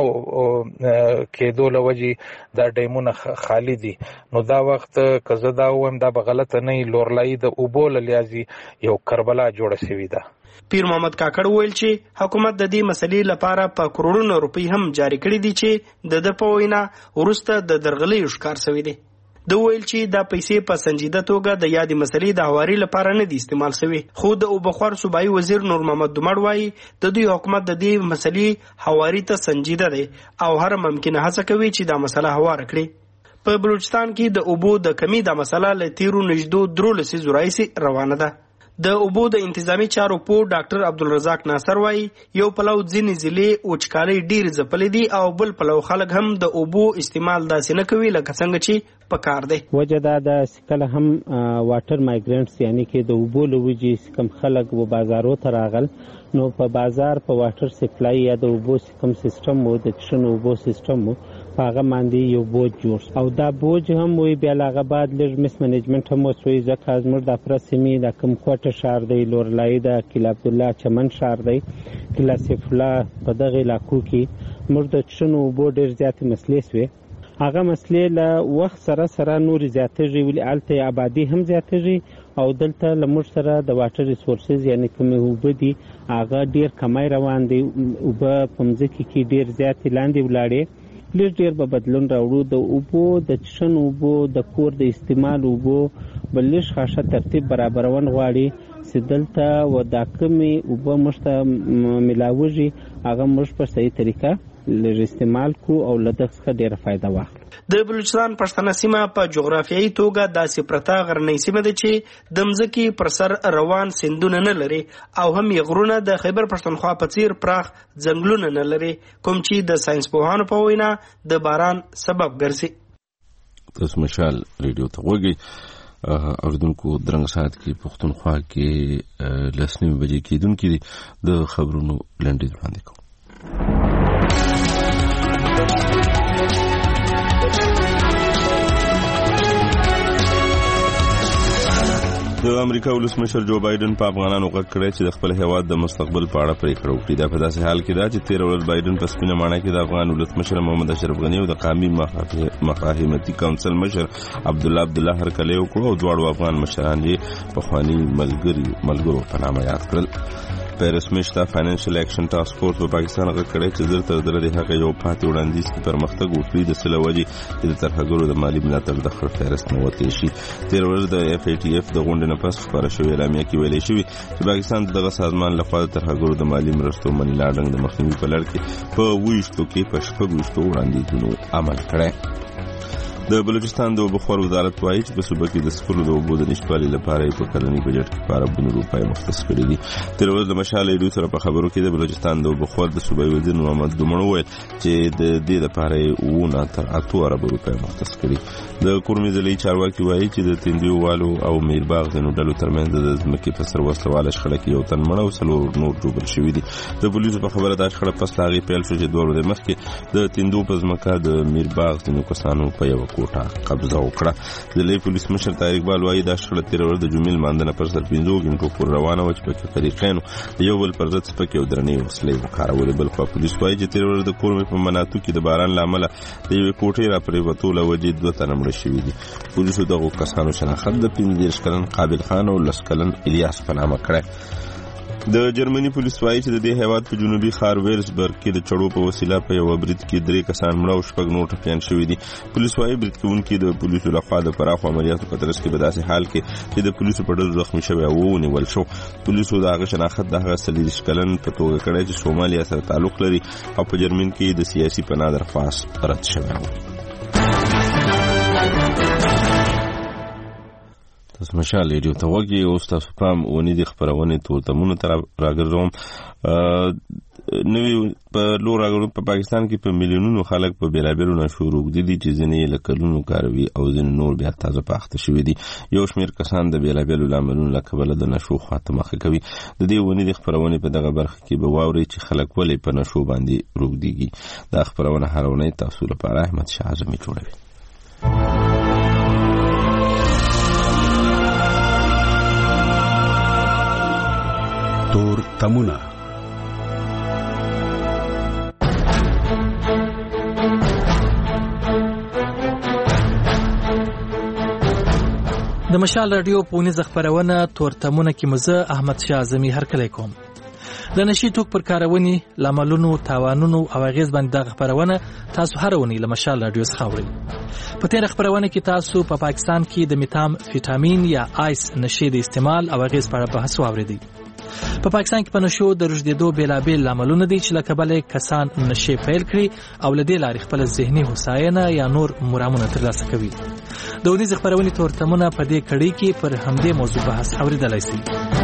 کېدو له وجې دا ډیمونه خالی دي. نو دا وخت که زه دا ووایم دا به غلطه نه وي، لورلای د اوبو له لیازي یو کربلا جوړه شوې ده. پیر محمد کاکړ ویل چې حکومت د دې مسلې لپاره په کروڑونو روپۍ هم جاری کړي دي چې د د په وینا وروسته د درغلۍ ښکار شوی دی. د ویل چې دا پیسې په سنجیده توګه د یادې مسلې د هواري لپاره نه دي استعمال شوي. خو د اوبخوار صوبایي وزیر نور محمد دومړ وایي د دوی حکومت د دې مسلې هواري ته سنجیده دی او هر ممکنه هڅه کوي چې دا مسله هواره کړي. په بلوچستان کې د اوبو د کمی د مسله له تیرو نږدې درو لسیزو راهیسې روانه ده. د اوبو د انتظامی چارو په ډاکټر عبدالرزاق ناصر وایي یو پلو ځینې ضلع وچکالۍ ډیر ځپلې دي او بل پلو خلک هم د اوبو استعمال داسې نه کوي لکه څنګه چې پکار دی. وجه دا د کله هم واټر مایګرنټس یعنی کې د اوبو له وجې کم خلک و بازارو ته راغل نو په بازار په واټر سپلای یا د اوبو کوم سیستم وو د چشن اوبو سیستم وو په هغه باندې یو بوج جوړ او دا بوج هم وي بیا هغه بعد لږ مس منیجمنت هم وسوي ځکه زموږ د پرسمي د کم کوټه شهر دی لورلای د کلا عبدالله چمن شهر دی کلا سیف الله په دغه علاقو کې موږ د چشن اوبو ډېر زیاتې مسلې سوي هغه مسلې له وخت سره سره نور زیاتېږي ولې هلته آبادي هم زیاتېږي او دلته له موږ سره د واټر ریسورسز یعنی کومې اوبه دي هغه ډېر کمی روان دي اوبه په مځکې کې ډېر زیاتې لاندې ولاړې لږ ډېر به بدلون راوړو د اوبو د چشن اوبو د کور د استعمال اوبو به لږ ښه ترتیب برابرول غواړي چې دلته و دا کومې اوبه موږ ته میلاوږي هغه موږ په صحیح طریقه لږ استعمال کو او له دغه څخه ډېره فایده واخلو. د بلوچستان پښتنه سیمه په جغرافیایي توګه داسې پرته غرنۍ سیمه ده چې د مځکې پر سر روان سیندونه نه لري او هم یې غرونه د خیبر پښتونخوا په څیر پراخ ځنګلونه نه لري کوم چې د ساينس پوهانو په وینا د باران سبب ګرځي. تاسو مشال ریډیو ته وګورئ اوردونکو درنګ سات کې پښتونخوا کې لسنیمه بجې کېدونکې دي د خبرونو لنډیز وړاندې کوم. د امریکا ولسمشر جو بایدن په افغانانو غږ کړی چې د خپل هیواد د مستقبل په اړه پریکړه وکړي. دا په داسې حال کې ده چې تیر ورځ بایدن په سپینه ماڼۍ کې د افغان ولسمشر محمد اشرف غني او د قومي مفاهمتي کونسل مشر عبدالله عبدالله هرکلی وکړو او دواړو افغان مشران یې پخواني ملګري ملګرو په نامه یاد کړل. پیرس میشته فاینانشل اکشن ټاسک فورس په پاکستان غږ کړی چې زر تر زره د هغه یو پاتې وړاندیز کې پرمختګ وکړي د سله وجې چې د ترهګرو د مالي ملاتړ د خړ فهرست نه وتې شي. تیر ورځ د اف ای ټي اف د غونډې نه پس خبره شوې اعلامیه کې ویلې شوې چې پاکستان دغه سازمان لخوا د ترهګرو د مالي مرستو منی لاډنګ د مخنیوي په لړ کې په ویشتو کې په شپږ ویشتو وړاندیزونو عمل کړی. د بلوچستان د اوبو خور وزارت وایي چې په صوبه کې د سکرو د اوبو د نشتوالي لپاره په کلني بجټ کې په اربونو روپۍ مختص کړي دي. تر اوسه د مشال ایډو سره په خبرو کې د بلوچستان د اوبو خور د صوبایي وزیر محمد دومړو ویل چې د دې لپاره ونه تر اتو ارب روپۍ مختص کړي. د کورمي ضلعي چارواکي وایي چې د تندیو والو او میرباغ د نوډلو ترمنځ د ځمکې په سر وسلواله شخړه کې یو تن مړ او څلور نور ډوبل شوي دي. د پولیسو په خبره دا شخړه پس له هغې پیل شو چې دوه ورځې مخکې د تندو په ځمکه د میرباغ ځینو کسانو په یوه کوټه قبضه وکړه. ضلعي پولیس مشر طارق اقبال وایي دا شخړه تېره ورځ د جمعې لمانځنه پر سر پنځو ګنټو پورې روانه وه چې پکې فریقینو د یو بل پر ضد سپکې او درنې وسلې وکارولې. بل خوا پولیس وایي چې تېره ورځ د کورمې په مناطو کې د باران له امله د یوې کوټې راپرېوتو له وجې دوه تنه مړه شوي دي. پولیسو دغو کسانو شناخت د پنځه دېرش کلن قابل خان او لس کلن الیاس په نامه کړی. د جرمني پولیس وایي چې د دې هیواد په جنوبي ښار ویلسبرګ کې د چړو په وسیله په یوه برید کې درې کسان مړه او شپږ نور ټپیان شوي دي. پولیس وایي برید کوونکي د پولیسو لخوا د پراخو عملیاتو په ترڅ کې په داسې حال کې چې د پولیسو په ډزو زخمي شوی او ونیول شو. پولیسو د هغه شناخت د هغه څلېرویشت کلن په توګه کړی چې سومالیا سره تعلق لري او په جرمن کې د سیاسي پناه درخواست رد شوی و. تاسو مشال ریډیو ته وګورئ او تاسو پام ونی د خبرونه تورتمونو تر راګرځوم. نوی په لور راګرځوم په پاکستان کې په میلیونونو خلک په بیلابیلو نشو روږدي دي چې ځینې له کلونو کاروي او ځینې نور بیا تازه پاخته شوي دي. یو شمېر کسان د بیلابیلو لاملونو له کبله د نشو خواته مخه کوي. د دې ونې د خبرونې په دغه برخه کې به واورئ چې خلک ولې په نشو باندې روږديږي. دا خبرونه هر اونۍ تاسو لپاره احمد شاه اعظمي جوړوي. تور تمونه د مشال رادیو پونیز خبرونه تورتمونه کې مزه احمد شاه اعظمي هرکلی کوم. د نشي توک پر کارونې لاملونو تاوانونو او اغیز باندې خبرونه تاسو هرونی له مشال رادیو څخه اورئ. په تیر خبرونه کې تاسو په پا پاکستان کې د میتام فیټامین یا آیس نشي د استعمال او اغیز په اړه بحث واوریدئ. په پاکستان کې په نشو د رژدېدو بیلابیل لاملونه دي چې له کبله کسان نشي پیل کړي او له دې لارې خپل ذهني هوساینه یا نور مرامونه ترلاسه کوي. د ونیز خبرونې تورتمونه په دې کړي کې پر همدې موضوع بحث اوریدلای شئ.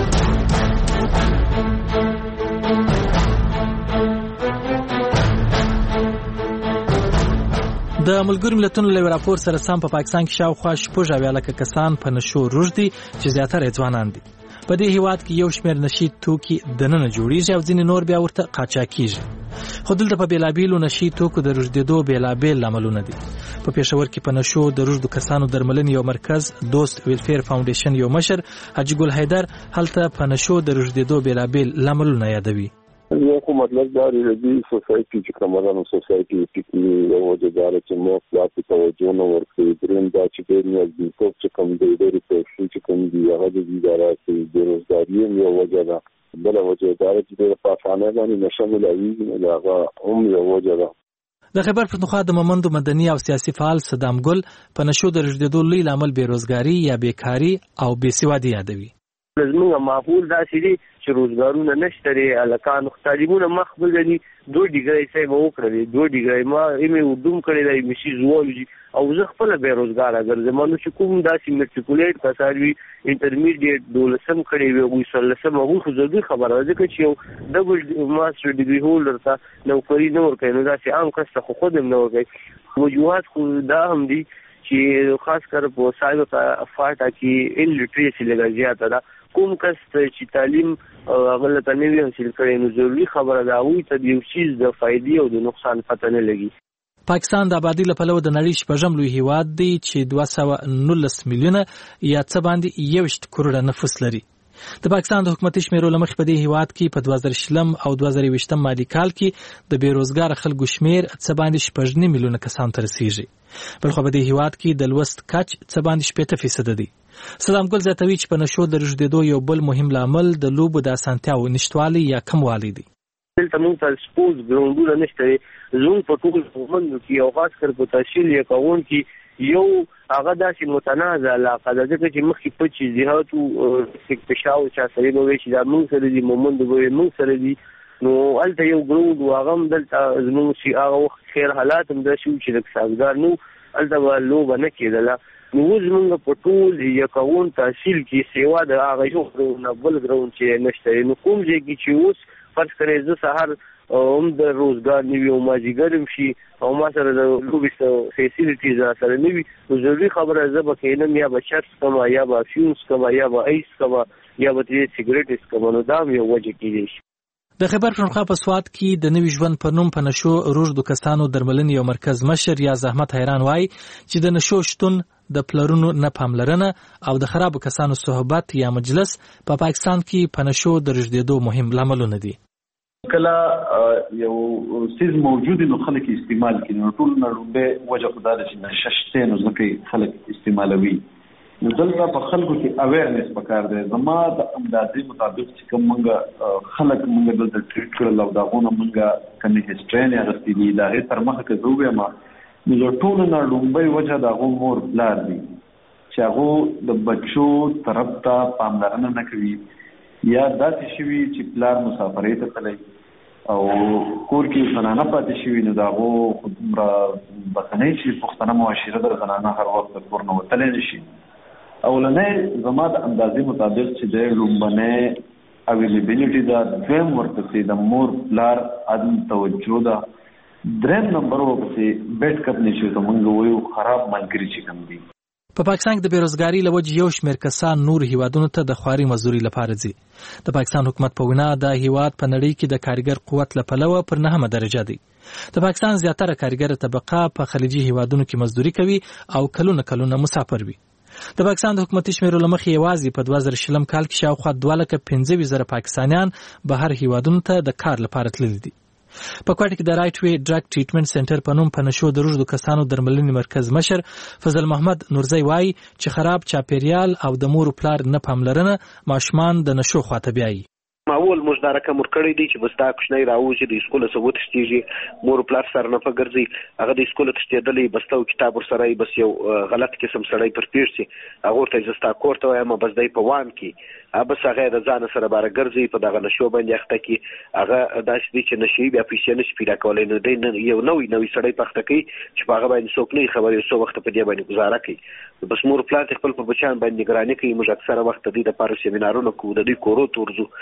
د ملګرو ملتونو له راپور سره سم په پاکستان کې شاوخوا شپږ اویا لکه کسان په نشو روږدي چې زیاتره ځوانان دي. په دې هیواد کې یو شمېر نشي توکي دننه جوړیږي او ځینې نور بیا ورته قاچاقېږي. خو دلته په بېلابېلو نشي توکو د روږدېدو بېلابېل لاملونه دي. په پېښور کې په نشو د روږدو کسانو درملنې یو مرکز دوست ویلفیر فاونډیشن یو مشر حاجي ګل حیدر هلته په نشو د روږدېدو بېلابېل لاملونه یادوي. یو خو مطلب دا دی چې سوسایټي چې کومه ده نو سوسایټي کې یو وجه دا چې موږ لا توجه نه ورکوي. دریم دا چې ډېر نیازبینتوب چې کوم دی ډېرې پیسې چې کوم دي هغه د اداره کې بېروزګاري هم یو وجه ده. بله وجه دا چې ډېره په اسانۍ باندې نشه ملاویږي نو د هغه هم یو وجه ده. د خیبر پښتونخوا د مومندو مدني او سیاسي فعال صدام ګل په نشو د روږدېدو لوی لامل بېروزګاري یا بیکاري او بېسوادي یادوي. زموږ معقول داسې دي چې روزګارونه نشته دی، هلکانو تعلیمونه مخ بلدي. دوه ډیګرۍ صاحب وکړلې، دوه ډیګرۍ ما ایم اې اردو هم کړی دی، ایم ایس سی زوالوجي، او زه خپله بېروزګاره ګرځم. نو چې کوم داسې میټریکولیټ کسان وي انټرمیډیټ دولسم کړی وي هغوی څلورلسم هغوی خو ضروري خبره ده ځکه چې یو ډبل ماسټر ډیګري هولډر ته نوکري نه ورکوي نو داسې عام کس ته خو خود هم نه ورکوي. وجوهات خو دا هم دي چې خاص کر په سایبر فاټا کې ان لټریسي لږه زیاته ده. کوم کس چې تعلیم هغه ته نه وي حاصل کړی نو ضروري خبره ده هغوی ته د یو څیز د فایدې او د نقصان پته نه لګي. پاکستان د آبادی له پلوه د نړۍ شپږم لوی هیواد دی چې دوه سوه نولس میلیونه یا څه باندې یوویشت کروړه نفوس لري. د پاکستان د حکومتي شمیرو له مخې په دې هیواد کې په دوه زره شلم او دوه زره یوویشتم مالي کال کې د بېروزګاره خلکو شمیر څه باندې شپږ نیم میلیونه کسانو ته رسیږي. بلخو په دې هیواد کې د لوست کچ څه باندې شپېته فیصده دی. صدام ګل زیاتوي چې په نشو د روږدېدو یو بل مهم لامل د لوبو د اسانتیاو نشتوالی یا کموالی دی. دلته موږ ته سپورټس ګراونډونه نشته دی. زموږ په ټول مومندو کې یو خاص کر په تحصیل یا کوونکي یو هغه داسې متنازع علاقه ده ځکه چې مخکې پچ جهاتو پېښاو چا سره به وایي چې دا موږ سره دي مومندو به وایي موږ سره دي. نو هلته یو ګراوند و هغه هم دلته زموږ چې هغه وخت خیر حالات هم داسې وو چې لږ سازګار نه وو هلته به لوبه نه کېدله. نو اوس زمونږ په ټول یکاون تحصیل کې سیوا د هغه یو ګراوند بل ګراوند چې نشته دی. نو کوم ځای کې چې اوس فرض کړئ زه سهار هم د روزګار نه وي او مازدیګر هم شي او ما سره د لوبې فیسیلیټیز سره نه وي نو ضروري خبره زه به کښېنم یا به چرس کومه یا به افیون څکمه یا به ایس کومه یا به ترې سګرېټ څکمه. نو دا هم یو وجه کېدی شي. د خیبر پښتونخوا په سوات کې د نوي ژوند په نوم په نشو روږدو کسانو درملنې یو مرکز مشر یا زحمت حیران وایي چې د نشو شتون د پلرونو نه پاملرنه او د خرابو کسانو صحبت یا مجلس په پا پاکستان کې په نشو د روږدېدو مهم لاملونه دي. کله یو سیز موجود نو خلک استعمال کوي نو ټول نړۍ وجه خدای د نشه شته نو ځکه خلک استعمالوي. نو دلته په خلکو کې اویرنس پکار دی. زما د اندازې مطابق چې کوم موږ خلک موږ دلته ټریټ کړل او داغونه موږ کني هیستري نه غوښتي دي دا هیڅ تر مخه کې زوبه ما نو ټول نړۍ وجه داغو مور بلار دي چې هغه د بچو طرف ته پاملرنه نه کوي یا داسې شوي چې پلار مسافرۍ ته تللی او کور کې زنانه پاتې شوي نو د هغو دومره بسنۍ چې پښتنه معاشره د زنانه هر وخت د کور نه وتلی نه شي. اولنۍ زما د اندازې مطابق چې د لومبنۍ اویلیبیلیټي ده، دویم ورپسې د مور پلار عدم توجه ده، دریم نمبر ورپسې بیډ کپ نشي ته مونږ وایو خراب ملګري چې کوم دي. په پاکستان کې د بیروزګاری له وجې یو شمېر کسان نور هیوادونو ته د خواري مزدوري لپاره ځي. د پاکستان حکومت په وینا دا هیواد په نړۍ کې د کارګر قوت له پلوه پر نهمه درجه دی. د پاکستان زیاتره کارګر طبقه په خلیجي هیوادونو کې مزدوري کوي او کلونه کلونه مسافر وي. د پاکستان د حکومتي شمیرو له مخې یوازې په دوه زره شلم کال کې شاوخوا دوه لکه پنځه ویشت زره پاکستانیان بهر هیوادونو ته د کار لپاره تللي دي. په کوټه کې د رائټ وی ډرګ ټریټمنټ سنټر په نوم په نشو د روږدو کسانو درملنې مرکز مشر فضل محمد نورزی وایي چې خراب چاپیریال او د مور پلار نه پاملرنه ماشومان د نشو خواته بیایي. معمول موږ دا رقم ورکړی دی چې بس دا کوچنی راوځي د سکول څخه وتښتېږي مور پلار سره نه پګرځي هغه د سکول تښتېدلی بس تو کتاب ورسره بس یو غلط قسم سړی پر پیښ شي هغه ورته زستا کوړته وایم بس دای په وان کې بس هغه د ځان سره بار ګرځي په دغه نشو باندې اخته کې هغه داسې دي چې نشي بیا پیسې نشي پیدا کولای نو دی یو نوې نوې سړی پخته کوي چې په هغه باندې څوک نه خبرې څو وخت په دې باندې گزاره کوي بس مور پلار خپل په بچان باندې ګرانې کوي موږ اکثره وخت د دې لپاره سیمینارونه کوو د دې کورو تورزو دې ته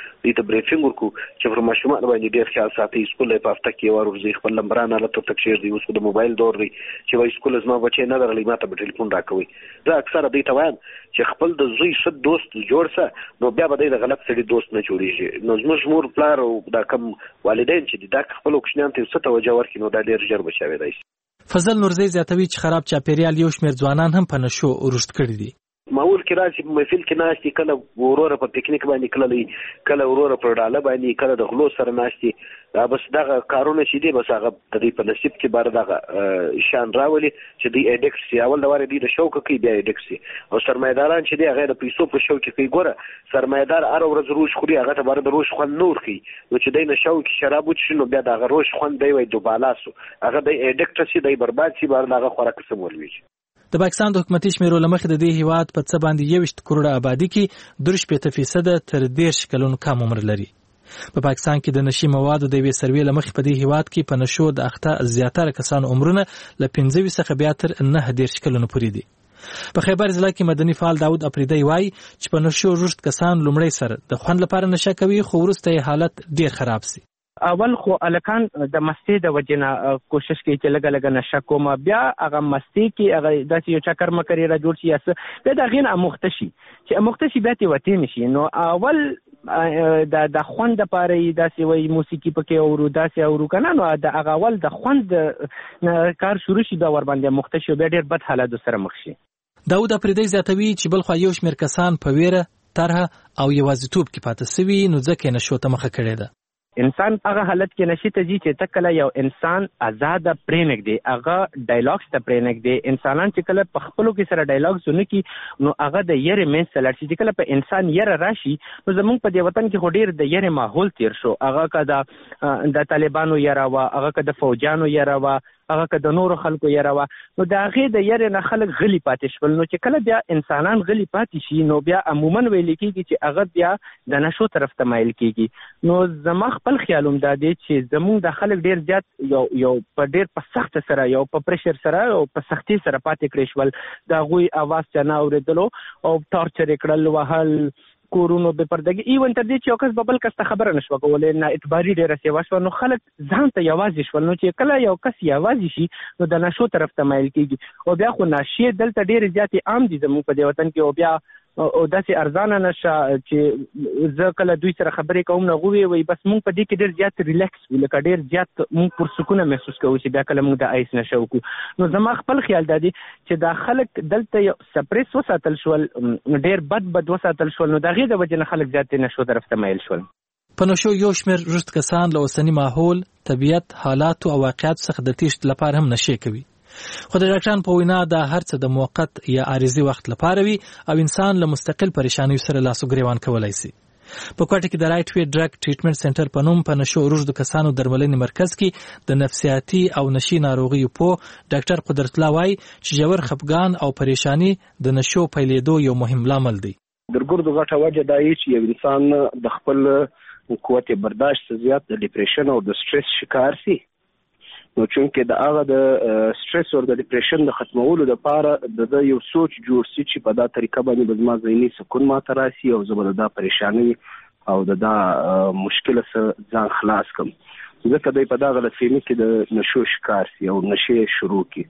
بریفینګ ورکو چې پر ماشومان باندې ډیر خیال ساتي. سکول په هفته کې یو ورځ خپل لمبران له تو تک شیر دی اوس د موبایل دور دی چې وای سکول زما بچی نه درلې ماته په ټلیفون راکوي. دا اکثره دی ته وایم چې خپل د زوی شد دوست جوړ سه نو بیا به د غلط سړي دوست نه جوړیږي. نو زموږ مور پلار او دا کم والدین چې دا خپل کوچنیان ته څه توجه ورکړي نو دا ډیر ژر بچاوي دی. فضل نورزی زیاتوي چې خراب چاپیریال یو شمېر ځوانان هم په نشو ورشت کړي دي. معمول کې راشي په محفل کې ناشتي کله وروره په پکنیک باندې کله کله وروره په ډاله باندې کله د غلو سره ناشتي دا بس دغه کارونه چې دي بس هغه د دې په نصیب کې بار دغه شان راولي چې دی اډکس سی اول د واره دی د شوق کې بیا اډکس او سرمایداران چې دی هغه د پیسو په شوق کې ګوره سرمایدار هر ورځ روش خوري هغه ته بار د روش خوند نور کوي نو چې دی نه شوق شراب وچ نو بیا دغه روش خوند دی وای دوبالاسو هغه د اډکټ سي دی برباد سي بار دغه خوراک سمول وي. د پاکستان د حکومتي شمیرو لمخې د دې هیواد په څه باندې یوشت کروڑه آبادی کې درش پېته فیصد تر دیرش کلونو کم عمر لري. په پاکستان کې د نشي موادو د یوې سروې لمخې په دې هیواد کې په نشو د اخته زیاتره کسانو عمرونه له پنځه څخه بیا تر نه دیرش کلونو پورې دي. په خیبر ضلع کې مدني فعال داود افریدی وایي چې په نشو رشد کسان لومړی سره د خوند لپاره نشه کوي خو وروسته یې حالت ډیر خراب سي. اول خو الکان د مستی د وجنه کوشش کوي چې لګ لګ نشه کوم بیا هغه مستی کې هغه داسې یو چکر مکرې را جوړ شي اس بیا د غین امختشي چې امختشي بیا ته وتی نشي. نو اول د د خوند لپاره داسې وای موسیقي پکې اورو داسې اورو کنه نو د هغه اول د خوند کار شروع شي دا ور باندې مختشي بیا ډیر بد حالات سره مخ شي. داود افریدی زیاتوي چې بل خو یو شمېر کسان په ویره طرحه او یوازیتوب کې پاتې سوي نو ځکه نشو ته مخه کړی ده. انسان هغه حالت کې نشي ته چې تکله یو انسان آزاد پرېنګ دی هغه ډایلاګز ته پرېنګ دی. انسانان چې کله په خپلو کې سره ډایلاګز ونه کی نو هغه د یری مین سلر چې کله په انسان یره راشي نو زمونږ په دې وطن کې هډیر د یری ماحول تیر شو. هغه کده د طالبانو یره وا هغه کده فوجانو یره وا هغه که د نورو خلکو یره وا نو د هغې د یرې نه خلک غلي پاتې شول. نو چې کله بیا انسانان غلي پاتې شي نو بیا عموما ویل کېږي چې هغه بیا د نشو طرف ته مایل کېږي. نو زما خپل خیال هم دا دی چې زمونږ د خلک ډېر زیات یو یو په ډېر په سخت سره یو په پریشر سره او په سختۍ سره پاتې کړی شول. د هغوی اواز چا نه اورېدلو او ټارچر یې کړل وهل کورونو به پردګي ایون تر دې چې یو کس ببل کس ته خبره نشو کولای نه اعتباري ډیره سیوا شو نو خلک ځان ته یوازې شول. نو چې کله یو کس یوازې شي نو د نشو طرف ته مایل کیږي او بیا خو نشي دلته ډیر زیاتې عام دي زموږ په دې وطن کې او بیا او داسې ارزانه نشه چې زه کله دوی سره خبرې کوم نه غوي وي بس مونږ په دې کې ډیر زیات ریلیکس وي لکه ډیر زیات مونږ پر سکونه محسوس کوو چې بیا کله مونږ د آیس نشه وکړو. نو زما خپل خیال دا دی چې دا خلک دلته یو سپریس وساتل شول ډیر بد بد وساتل شول نو د هغې د وجې نه خلک زیات نشو طرف ته مایل شول. په نشو یو شمېر رشد کسان له اوسني ماحول طبیعت حالاتو او واقعیاتو څخه د تیښت لپاره هم نشي کوي. خو د ډاکټرانو په وینا دا هر څه د موقت یا عارضي وخت لپاره وي او انسان له مستقل پریشانیو سره لاس و ګریوان کولی شي. په کوټه کې د رایټ وی ډرګ ټریټمنټ سنټر په نوم په نشو رشد کسانو درملنې مرکز کې د نفسیاتي او نشي ناروغیو په ډاکټر قدرت الله وایي چې ژور خفګان او پریشانی د نشو پیلېدو یو مهم لامل دی. د ګردو غټه وجه دا چې یو انسان د خپل قوت برداشت زیات د ډیپریشن او د سټرس شکار شي. نو چونکه د هغه د سټرس او د ډیپریشن د ختمولو لپاره د یو سوچ جوړ شي چې په دا طریقه باندې به زما ذهني سکون ماته راشي او زه به د پریشانی او د دا مشکل سره ځان خلاص کړم. ځکه دوی په دغه لفظي کې د نشو شکار شي او نشې شروع کی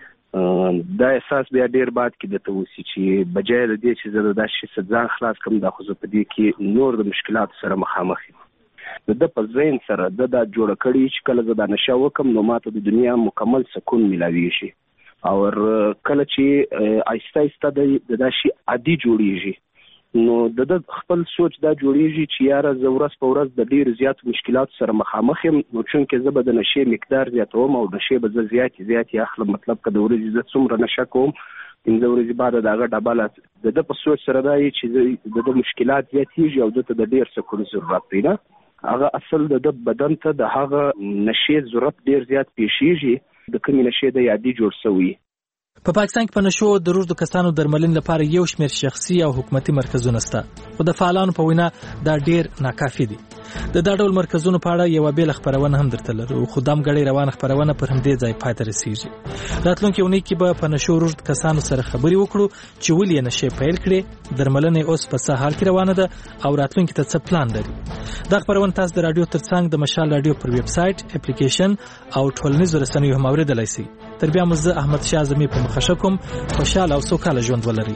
دا احساس بیا ډیر باد کې د توسي چې بجای د دې چې زه د شي ځان خلاص کړم د خو په دې کې نور د مشکلات سره مخامخ یم. د په ذهن سره د دا جوړ کړی چې کله زه دا نشه وکم نو ماته د دنیا مکمل سکون ملاوي شي او کله چې آیسته آیسته د دا شي عادي جوړیږي نو د خپل سوچ دا جوړیږي چې یاره زه ورځ په ورځ د ډیر زیات مشکلات سره مخامخ یم نو چونکه زه به د نشې مقدار زیاتوم او نشې به زه زیات زیات اخلم. مطلب که د ورځې زه څومره نشه کوم پنځه ورځې بعد د هغه ډبله د ده په سوچ سره دا چې د ده مشکلات زیاتېږي او ده ته د ډیر سکون ضرورت دی. نه هغه اصل د بدن ته د هغه نشې ضرورت ډیر زیات پیښیږي د کومې نشې د یادي جوړ شوی. په پاکستان کې په نشو د روږدو کسانو درملنې لپاره یو شمېر شخصي او حکومتي مرکزونه شته، خو د فعالانو په وینا دا ډیر ناکافي دي. د دا ډول مرکزونو په اړه یوه بیله خپرونه هم درته لرو، خو دمګړې روانه خپرونه پر همدې ځای پای ته رسیږي. راتلونکې اونۍ کې به په نشو روږد کسانو سره خبرې وکړو چې ولې یې نشې پیل کړې، درملنه اوس په څه حال کې روانه ده او راتلونکي ته څه پلان لري. دا خپرونه تاسو د رادیو ترڅنګ د مشال رادیو پر ویب سایټ، اپلیکیشن او ټولنیزو رسنیو هم اوریدلای شئ. تر بیا مو زه احمد شاه اعظمي په مخه کوم. خوشاله او سوکاله ژوند ولرئ.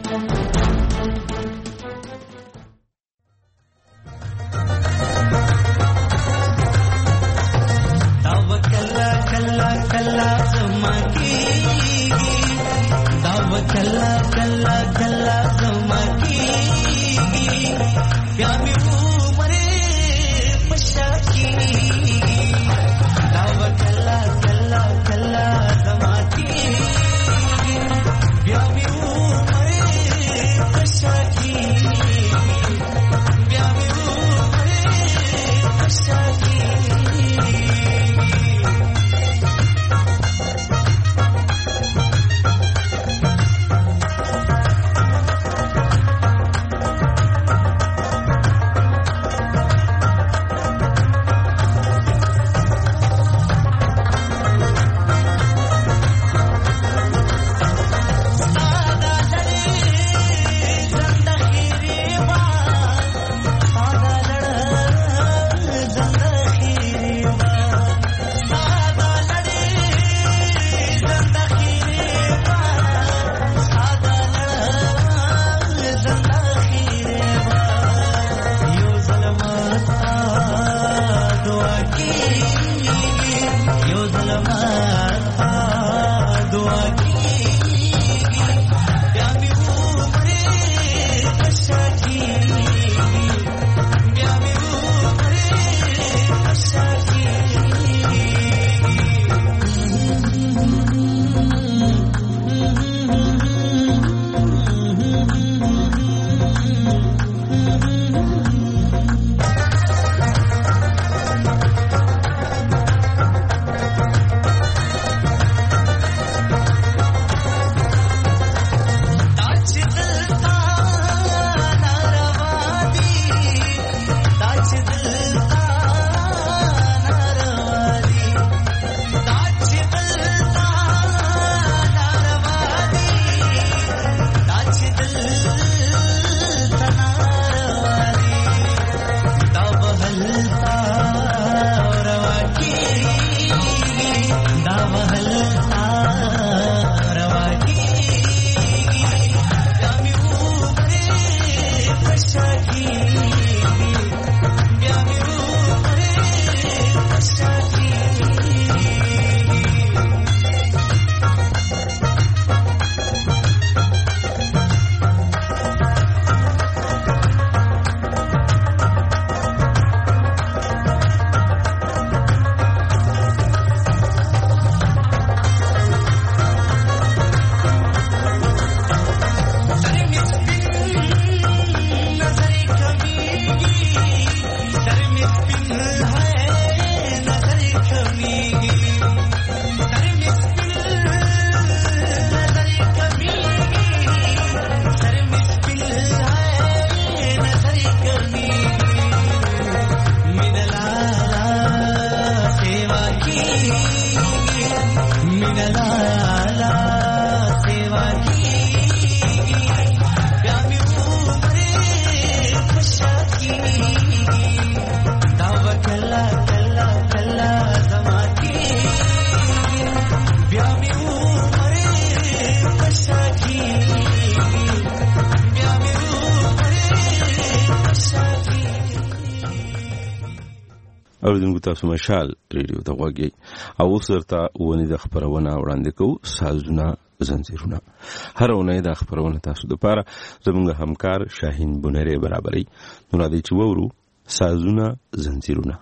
اوریدونکو تاسو مشال ریډیو ته غوږی او سرته ونی د خبرونه وړاندې کوو سازونه زنجیرونه. هر اونۍ د خبرونه تاسو د پاره زموږ همکار شاهین بنری برابرۍ نو راځي چې وورو سازونه زنجیرونه.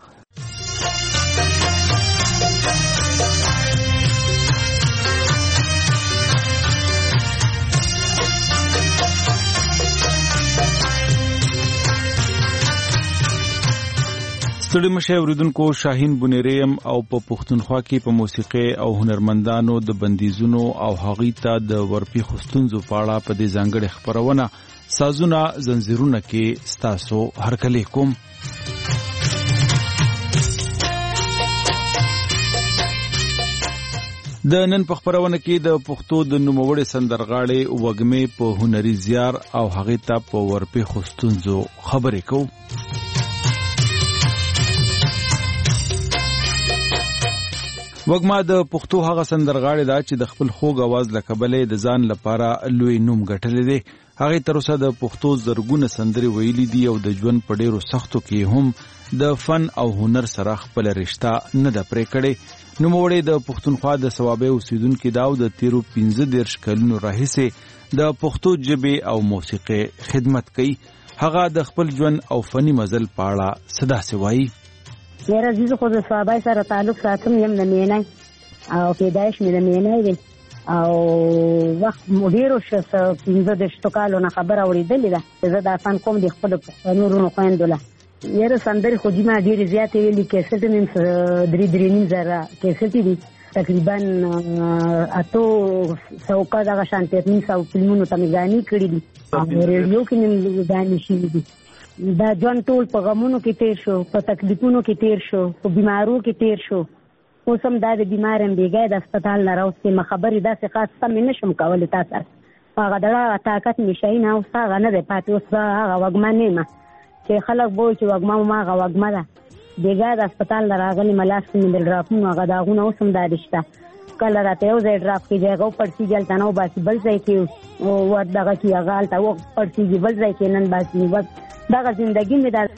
ستړي مشه اوریدونکو شاهین بنيریم او په پښتونخوا کې په موسیقي او هنرمندانو د بندیزونو او هغې ته د ورپی خستونزو په اړه په دې ځانګړې خبرونه سازونه زنجیرونه کې ستاسو هرکلی کوم. د نن په خبرونه کې د پښتو د نوموړي سندرغاړي وګمې په هنري زیار او هغې ته په ورپی خستونزو خبرې کوو. وګما د پښتو هغه سندرغاړي دا چې د خپل خوږ आवाज له کبله د ځان لپاره لوی نوم ګټلې دي. هغه تر اوسه د پښتو زرګونه سندري ویلي دي او د ژوند په ډیرو سختو کې هم د فن او هنر سره خپل رشتہ نه د پرې کړي. نوموړی د پښتونخوا د ثوابه اوسیدونکو داو د تیرو پنځه دیرش کلونو راهیسې د پښتو ژبې او موسیقي خدمت کوي. هغه د خپل ژوند او فني مزل په اړه صدا سوایي. یاره زیزو خود صحابای سره تعلق ساتم یم د مینای او پیدایش مې د مینای دی او وخت مدیرو شس پنځه دشتو کالو نه خبر اوریدلې ده زه د افغان قوم د خپل نورونو خويندله یاره سندري خو جما ډیر زیات ویلي کیسټ مې درې درې نیم زره کیسټ دي تقریبا اتو سوکا دغه شانتي نیم سو فلمونو ته مګانی کړی دي او ریډیو کې نیم غانې شي دي. دا ځوان ټول په غمونو کې تیر شو، په تکلیفونو کې تیر شو، په بیمارو کې تیر شو. اوس هم دا د بیمارم بیګای د هسپتال نه راوستې ما خبرې داسې خاص سم نشم کولی تا سره هغه دغه طاقت مې شی نه اوس هغه نه دی پاتې اوس هغه وږمه نه یم چې خلک به وایي چې وږمه ما هغه وږمه ده بیګای د هسپتال نه راغلې ما لاس کې مې د ډراپونو هغه داغونه اوس هم دا شته کله راته یو ځای ډراپ کېږي هغه وپړسېږي هلته نه وباسي بل ځای کې ور دغه کي هغه هلته وپړسېږي بل ځای کې نن باسي دغه زندگی مې دا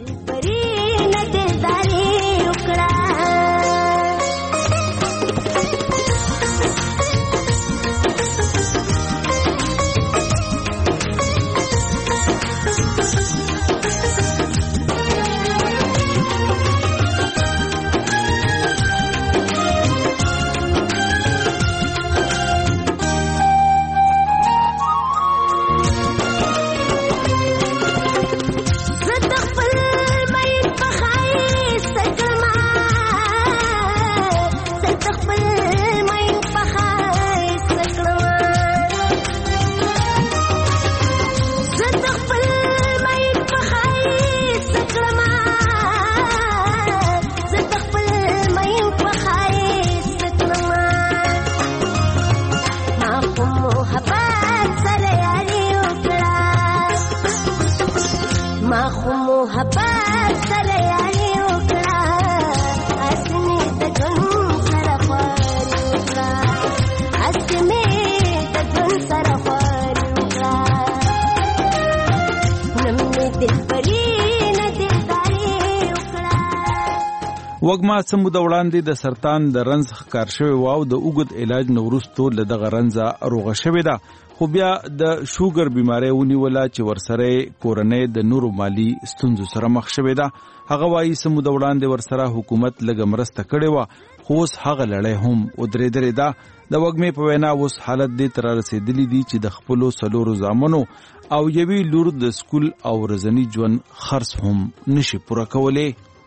وګما سمو د وړاندې د سرطان د رنځ ښکار شوی و او د اوږد علاج نه وروسته له دغه رنځه روغه شوې ده خو بیا د شوګر بیمارۍ ونیوله چې ورسره کورنۍ د نورو مالي ستونزو سره مخ شوې ده. هغه وایي سمو د وړاندې ورسره حکومت لږه مرسته کړې وه خو اوس هغه لړۍ هم ودرېدلې ده. د وږمې په وینا اوس حالت دې ته رارسېدلی دي چې د خپلو څلورو زامنو او یوې لور د سکول او ورځني ژوند خرڅ هم نشي پوره کولی.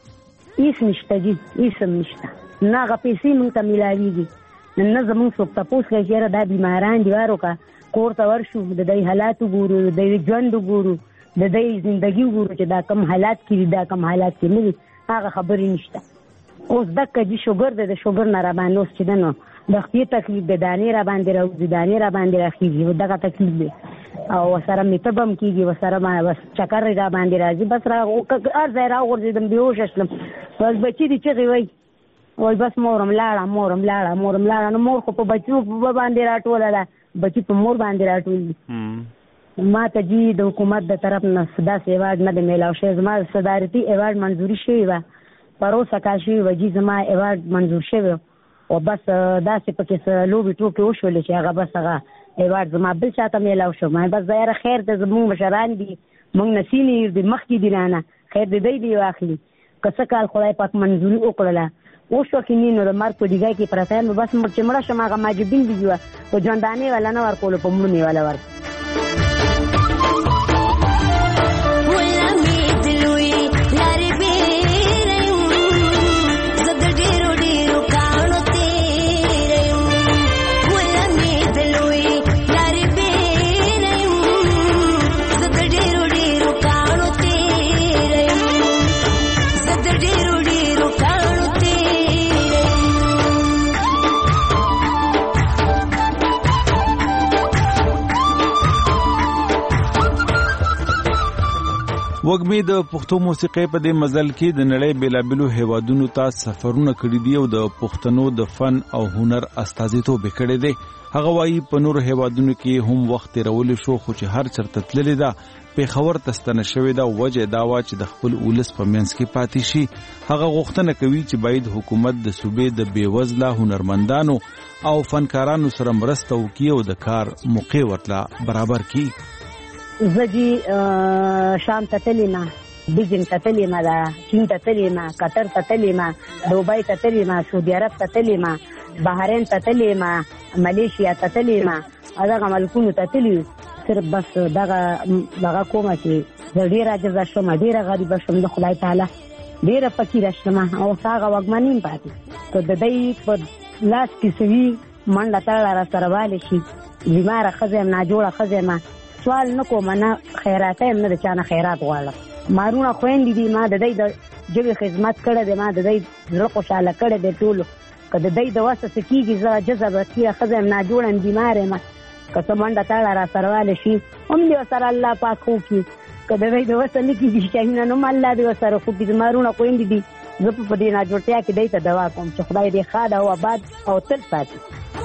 هیڅ نشته دي هیڅ هم نشته نه هغه پیسې موږ ته میلاویږي نه زموږ څوک تپوس کوي چې یاره دا بیماران دي وار وکړه کور ته ورشو د دوی حالات وګورو د دوی ژوند وګورو د دوی زندګي وګورو چې دا کم حالات کې دي دا کم حالات کې نه دي هغه خبرې نشته. اوس دکه چې شوګر دی د شوګر نه راباندې اوس چې ده نو د خپې تکلیف د دانې راباندې راوځي دانې راباندې راخېږي دغه تکلیف دی او ورسره مې تبه هم کېږي ورسره بس چکر راباندې راځي بس را هر ځای راوغورځېدم بېهوشه شلم بس بچي دي چغې وایي وایي بس مورم لاړه مورم لاړه مورم لاړه نو مور خو په بچو باندې راټوله ده بچي په مور باندې راټول دي. ما ته جی د حکومت د طرف نه داسې ایوارډ نه دی میلاو شوی زما صدارتي ایوارډ منظوري شوې وه پروسه کال شوې وه جی زما ایوارډ منظور شوی او بس داسې پکې لوبې ټوکې وشولې چې هغه بس هغه ایوارډ زما بل چاته میلاو شو ما بس دا یاره خیر دی زموږ مشران دي موږ نه سینیر دي مخکې دي رانه خیر دی دی دی واخلي که څه کال خدای پاک منظوري وکړله اوس وکې نی نو د مرګ په ډیګای کې پرته یم بس چې مړه شم هغه ماجبین دي وه په ژوندانې والا نه ورکولو په مړونې والا ورک ولمې دلوي لارې بیرې وګمې د پښتو موسیقۍ په دې مزل کې د نړۍ بیلابیلو هیوادونو ته سفرونه کړي دي او د پښتنو د فن او هنر استازیتوب کړي دي. هغه وایي په نورو هیوادونو کې هم وخت تیرول شو خو چې هر چرته تللی ده پیښور ته ستنه شوې ده. وجه دا وا چې د خپل ولس په منځ کې پاتې شي. هغه غوښتنه کوي چې باید حکومت د صوبې د بیوزله هنرمندانو او فنکارانو سره مرسته وکړي او د کار موقع ورته برابر کړي. زجی شام ته تللی ما، بیجینګ ته تللی ما، چین ته تللی ما، قطر ته تللی ما، دوبۍ ته تللی ما، سعودي عرب ته تللی ما، بحرین ته تللی ما، ملیشیا ته تللی ما، دغه ملکونو ته تللی. صرف بس دغه دغه کومه چې زه ډېره عاجزه شوم، ډېره غریبه شوم، د خدای تعالی ډېره فقیره شوم او هغه وږمه نیم پاتې. که د دی په لاس کې څه وي منډه تړله را سره والی شي، بیماره ښځه یم، ناجوړه ښځه یم، سوال نه کوم، نه خیراته یم، نه د چا نه خیرات غواړم. مارونه خویندې دي، ما د دی د ژبې خدمت کړی دی، ما د دی زړه خوشحاله کړی دی ټولو. که د دی د وسه څه کېږي زه عاجزه بسیره ښځه یم، ناجوړه یم، بیماره یم، که څه منډه تړله را سره والی شي هم دې ورسره الله پاک وکړي. که د دی د وسه نه کېږي شهینه نو هم الله دې ورسره وکړي. مارونه خویندې دي، زه په دې ناجوړتیا کې دی ته دوا کوم چې خدای دې ښاد او آباد او تل ساتي.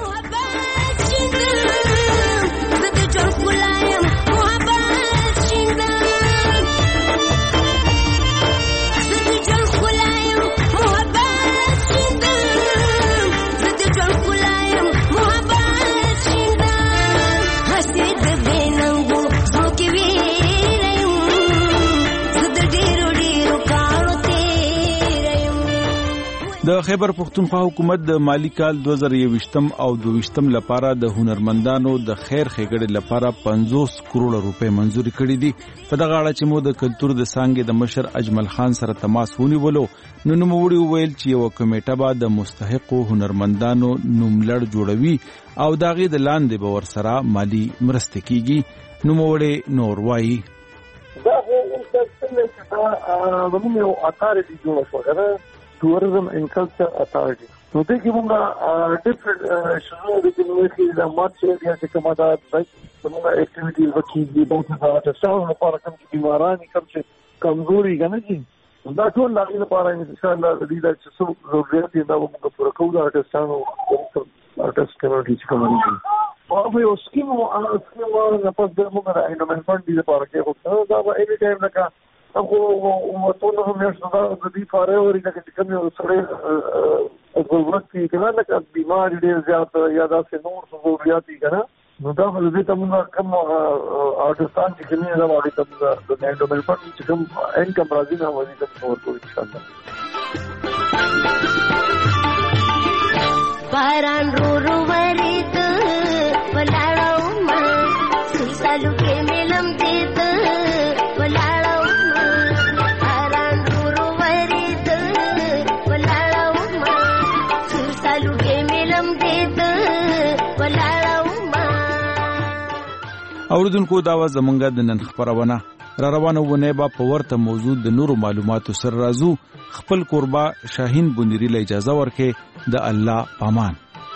د خیبر پختونخوا حکومت د مالی کال دوه زره یوویشتم او دوه ویشتم لپاره د هنرمندانو د خیر ښېګړې لپاره پنځوس کروڑه روپۍ منځوري کړي دي. په دغه اړه چې مو د کلتور د څانګې د مشر اجمل خان سره تماس ونیولو نو نوموړي وویل چې یوه کمیټه به د مستحقو هنرمندانو نوملړ جوړوي او د هغې د لاندې به ورسره مالي مرستې کیږي. نوموړی نور وایي دا خو څنګه زموږ یو اتارټي جوړه شوه که نه، tourism and culture authority. نو دې کې موږ ډیفرنٹ شنو د جنوبي د مارچ ایریا چې کومه ده زموږ اکټیویټیز وکړي د تاسو لپاره کوم چې بیماران کوم چې کمزوري کنه چې دا ټول لاغې لپاره ان شاء الله د دې چې څو ضرورت دي دا موږ پوره کوو. د ارتستانو ارتست کمیټي چې کومه دي او یو سکیم او سکیم نه پس د موږ د انومن فند دې لپاره کې وکړو. دا به ایوي ټایم لکه هغه ټول هم یې څه د دې فارې ورې د کوم یو سره ضرورت کې کنه لکه بیمار ډېر زیات یا داسې نور ضرورت دي کنه نو دا خو دې ته موږ کوم ارتستان چې کومه دا وایي ته د انډومن فند چې کوم انکم راځي نو وایي ته ورکو ان شاء الله. باران رو رو ورید ولاړو ما سلسلو کې ملم دې ولاړو ما باران رو رو ورید ولاړو ما سلسلو کې ملم دې ولاړو ما. اوردونکو دا و زمونږ د نن خبرونه را روانه ونه با په ورته موضوع د نورو معلوماتو سره راځو. خپل قربا شاهین بونری له اجازه ورکې د الله پامان.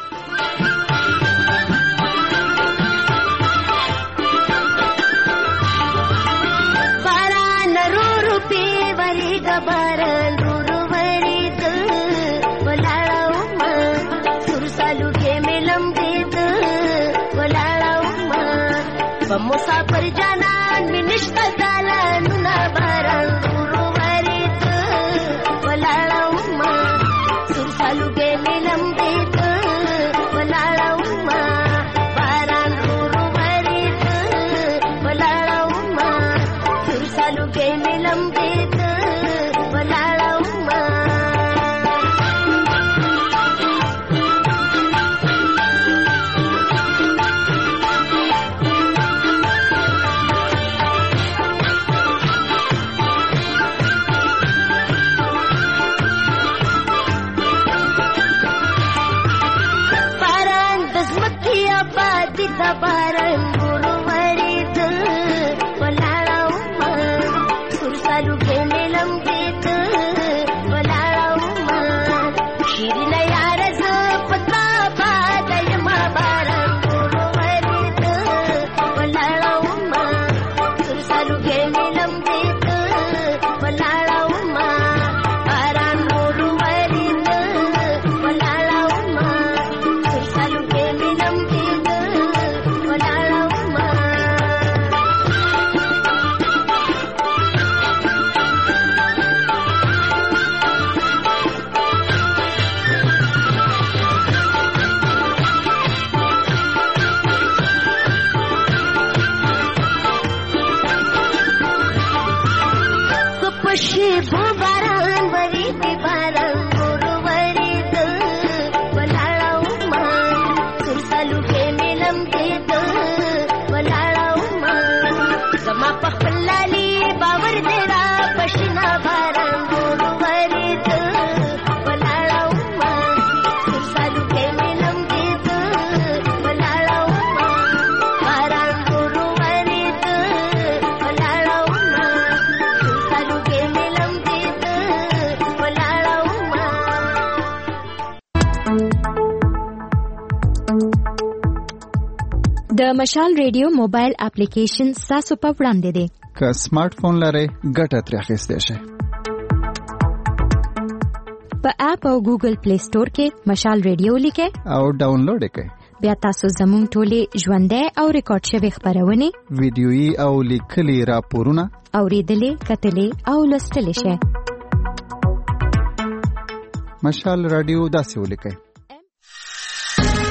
باران رو رو پی وری دا باران رو رو وری دا ولاړو ما سرسالو کې ملم دې دا ولاړو ما په مسافر جانان می نشتا دالانو نا باران رو رو وری دا ولاړو ما سرسالو کې ملم دې دا ولاړو ما باران رو رو وری دا ولاړو ما سرسالو کې ملم دې دا ولاړو ما. دا باران ورو ورید ولاړو ما سرسالو کې ملم دې ولاړو ما شیرینه یار ز پتا باد ما باران ورو ورید ولاړو ما سرسالو کې ملم دې د مشال ریډیو موبایل اپلیکیشن تاسو په وړاندې دی. که سمارټ فون لرئ ګټه ترې اخیستی شئ. په اپ او ګوګل پلی سٹور کې مشال ریډیو لیکئ او ډاونلوډ یې کړئ. بیا تاسو زموږ ټولې ژوندۍ او ریکارډ شوې خبرونه، ویډیويي او لیکلي راپورونه اورېدلې، کتلې او لوستلې شئ. مشال رادیو داسې ولیکئ: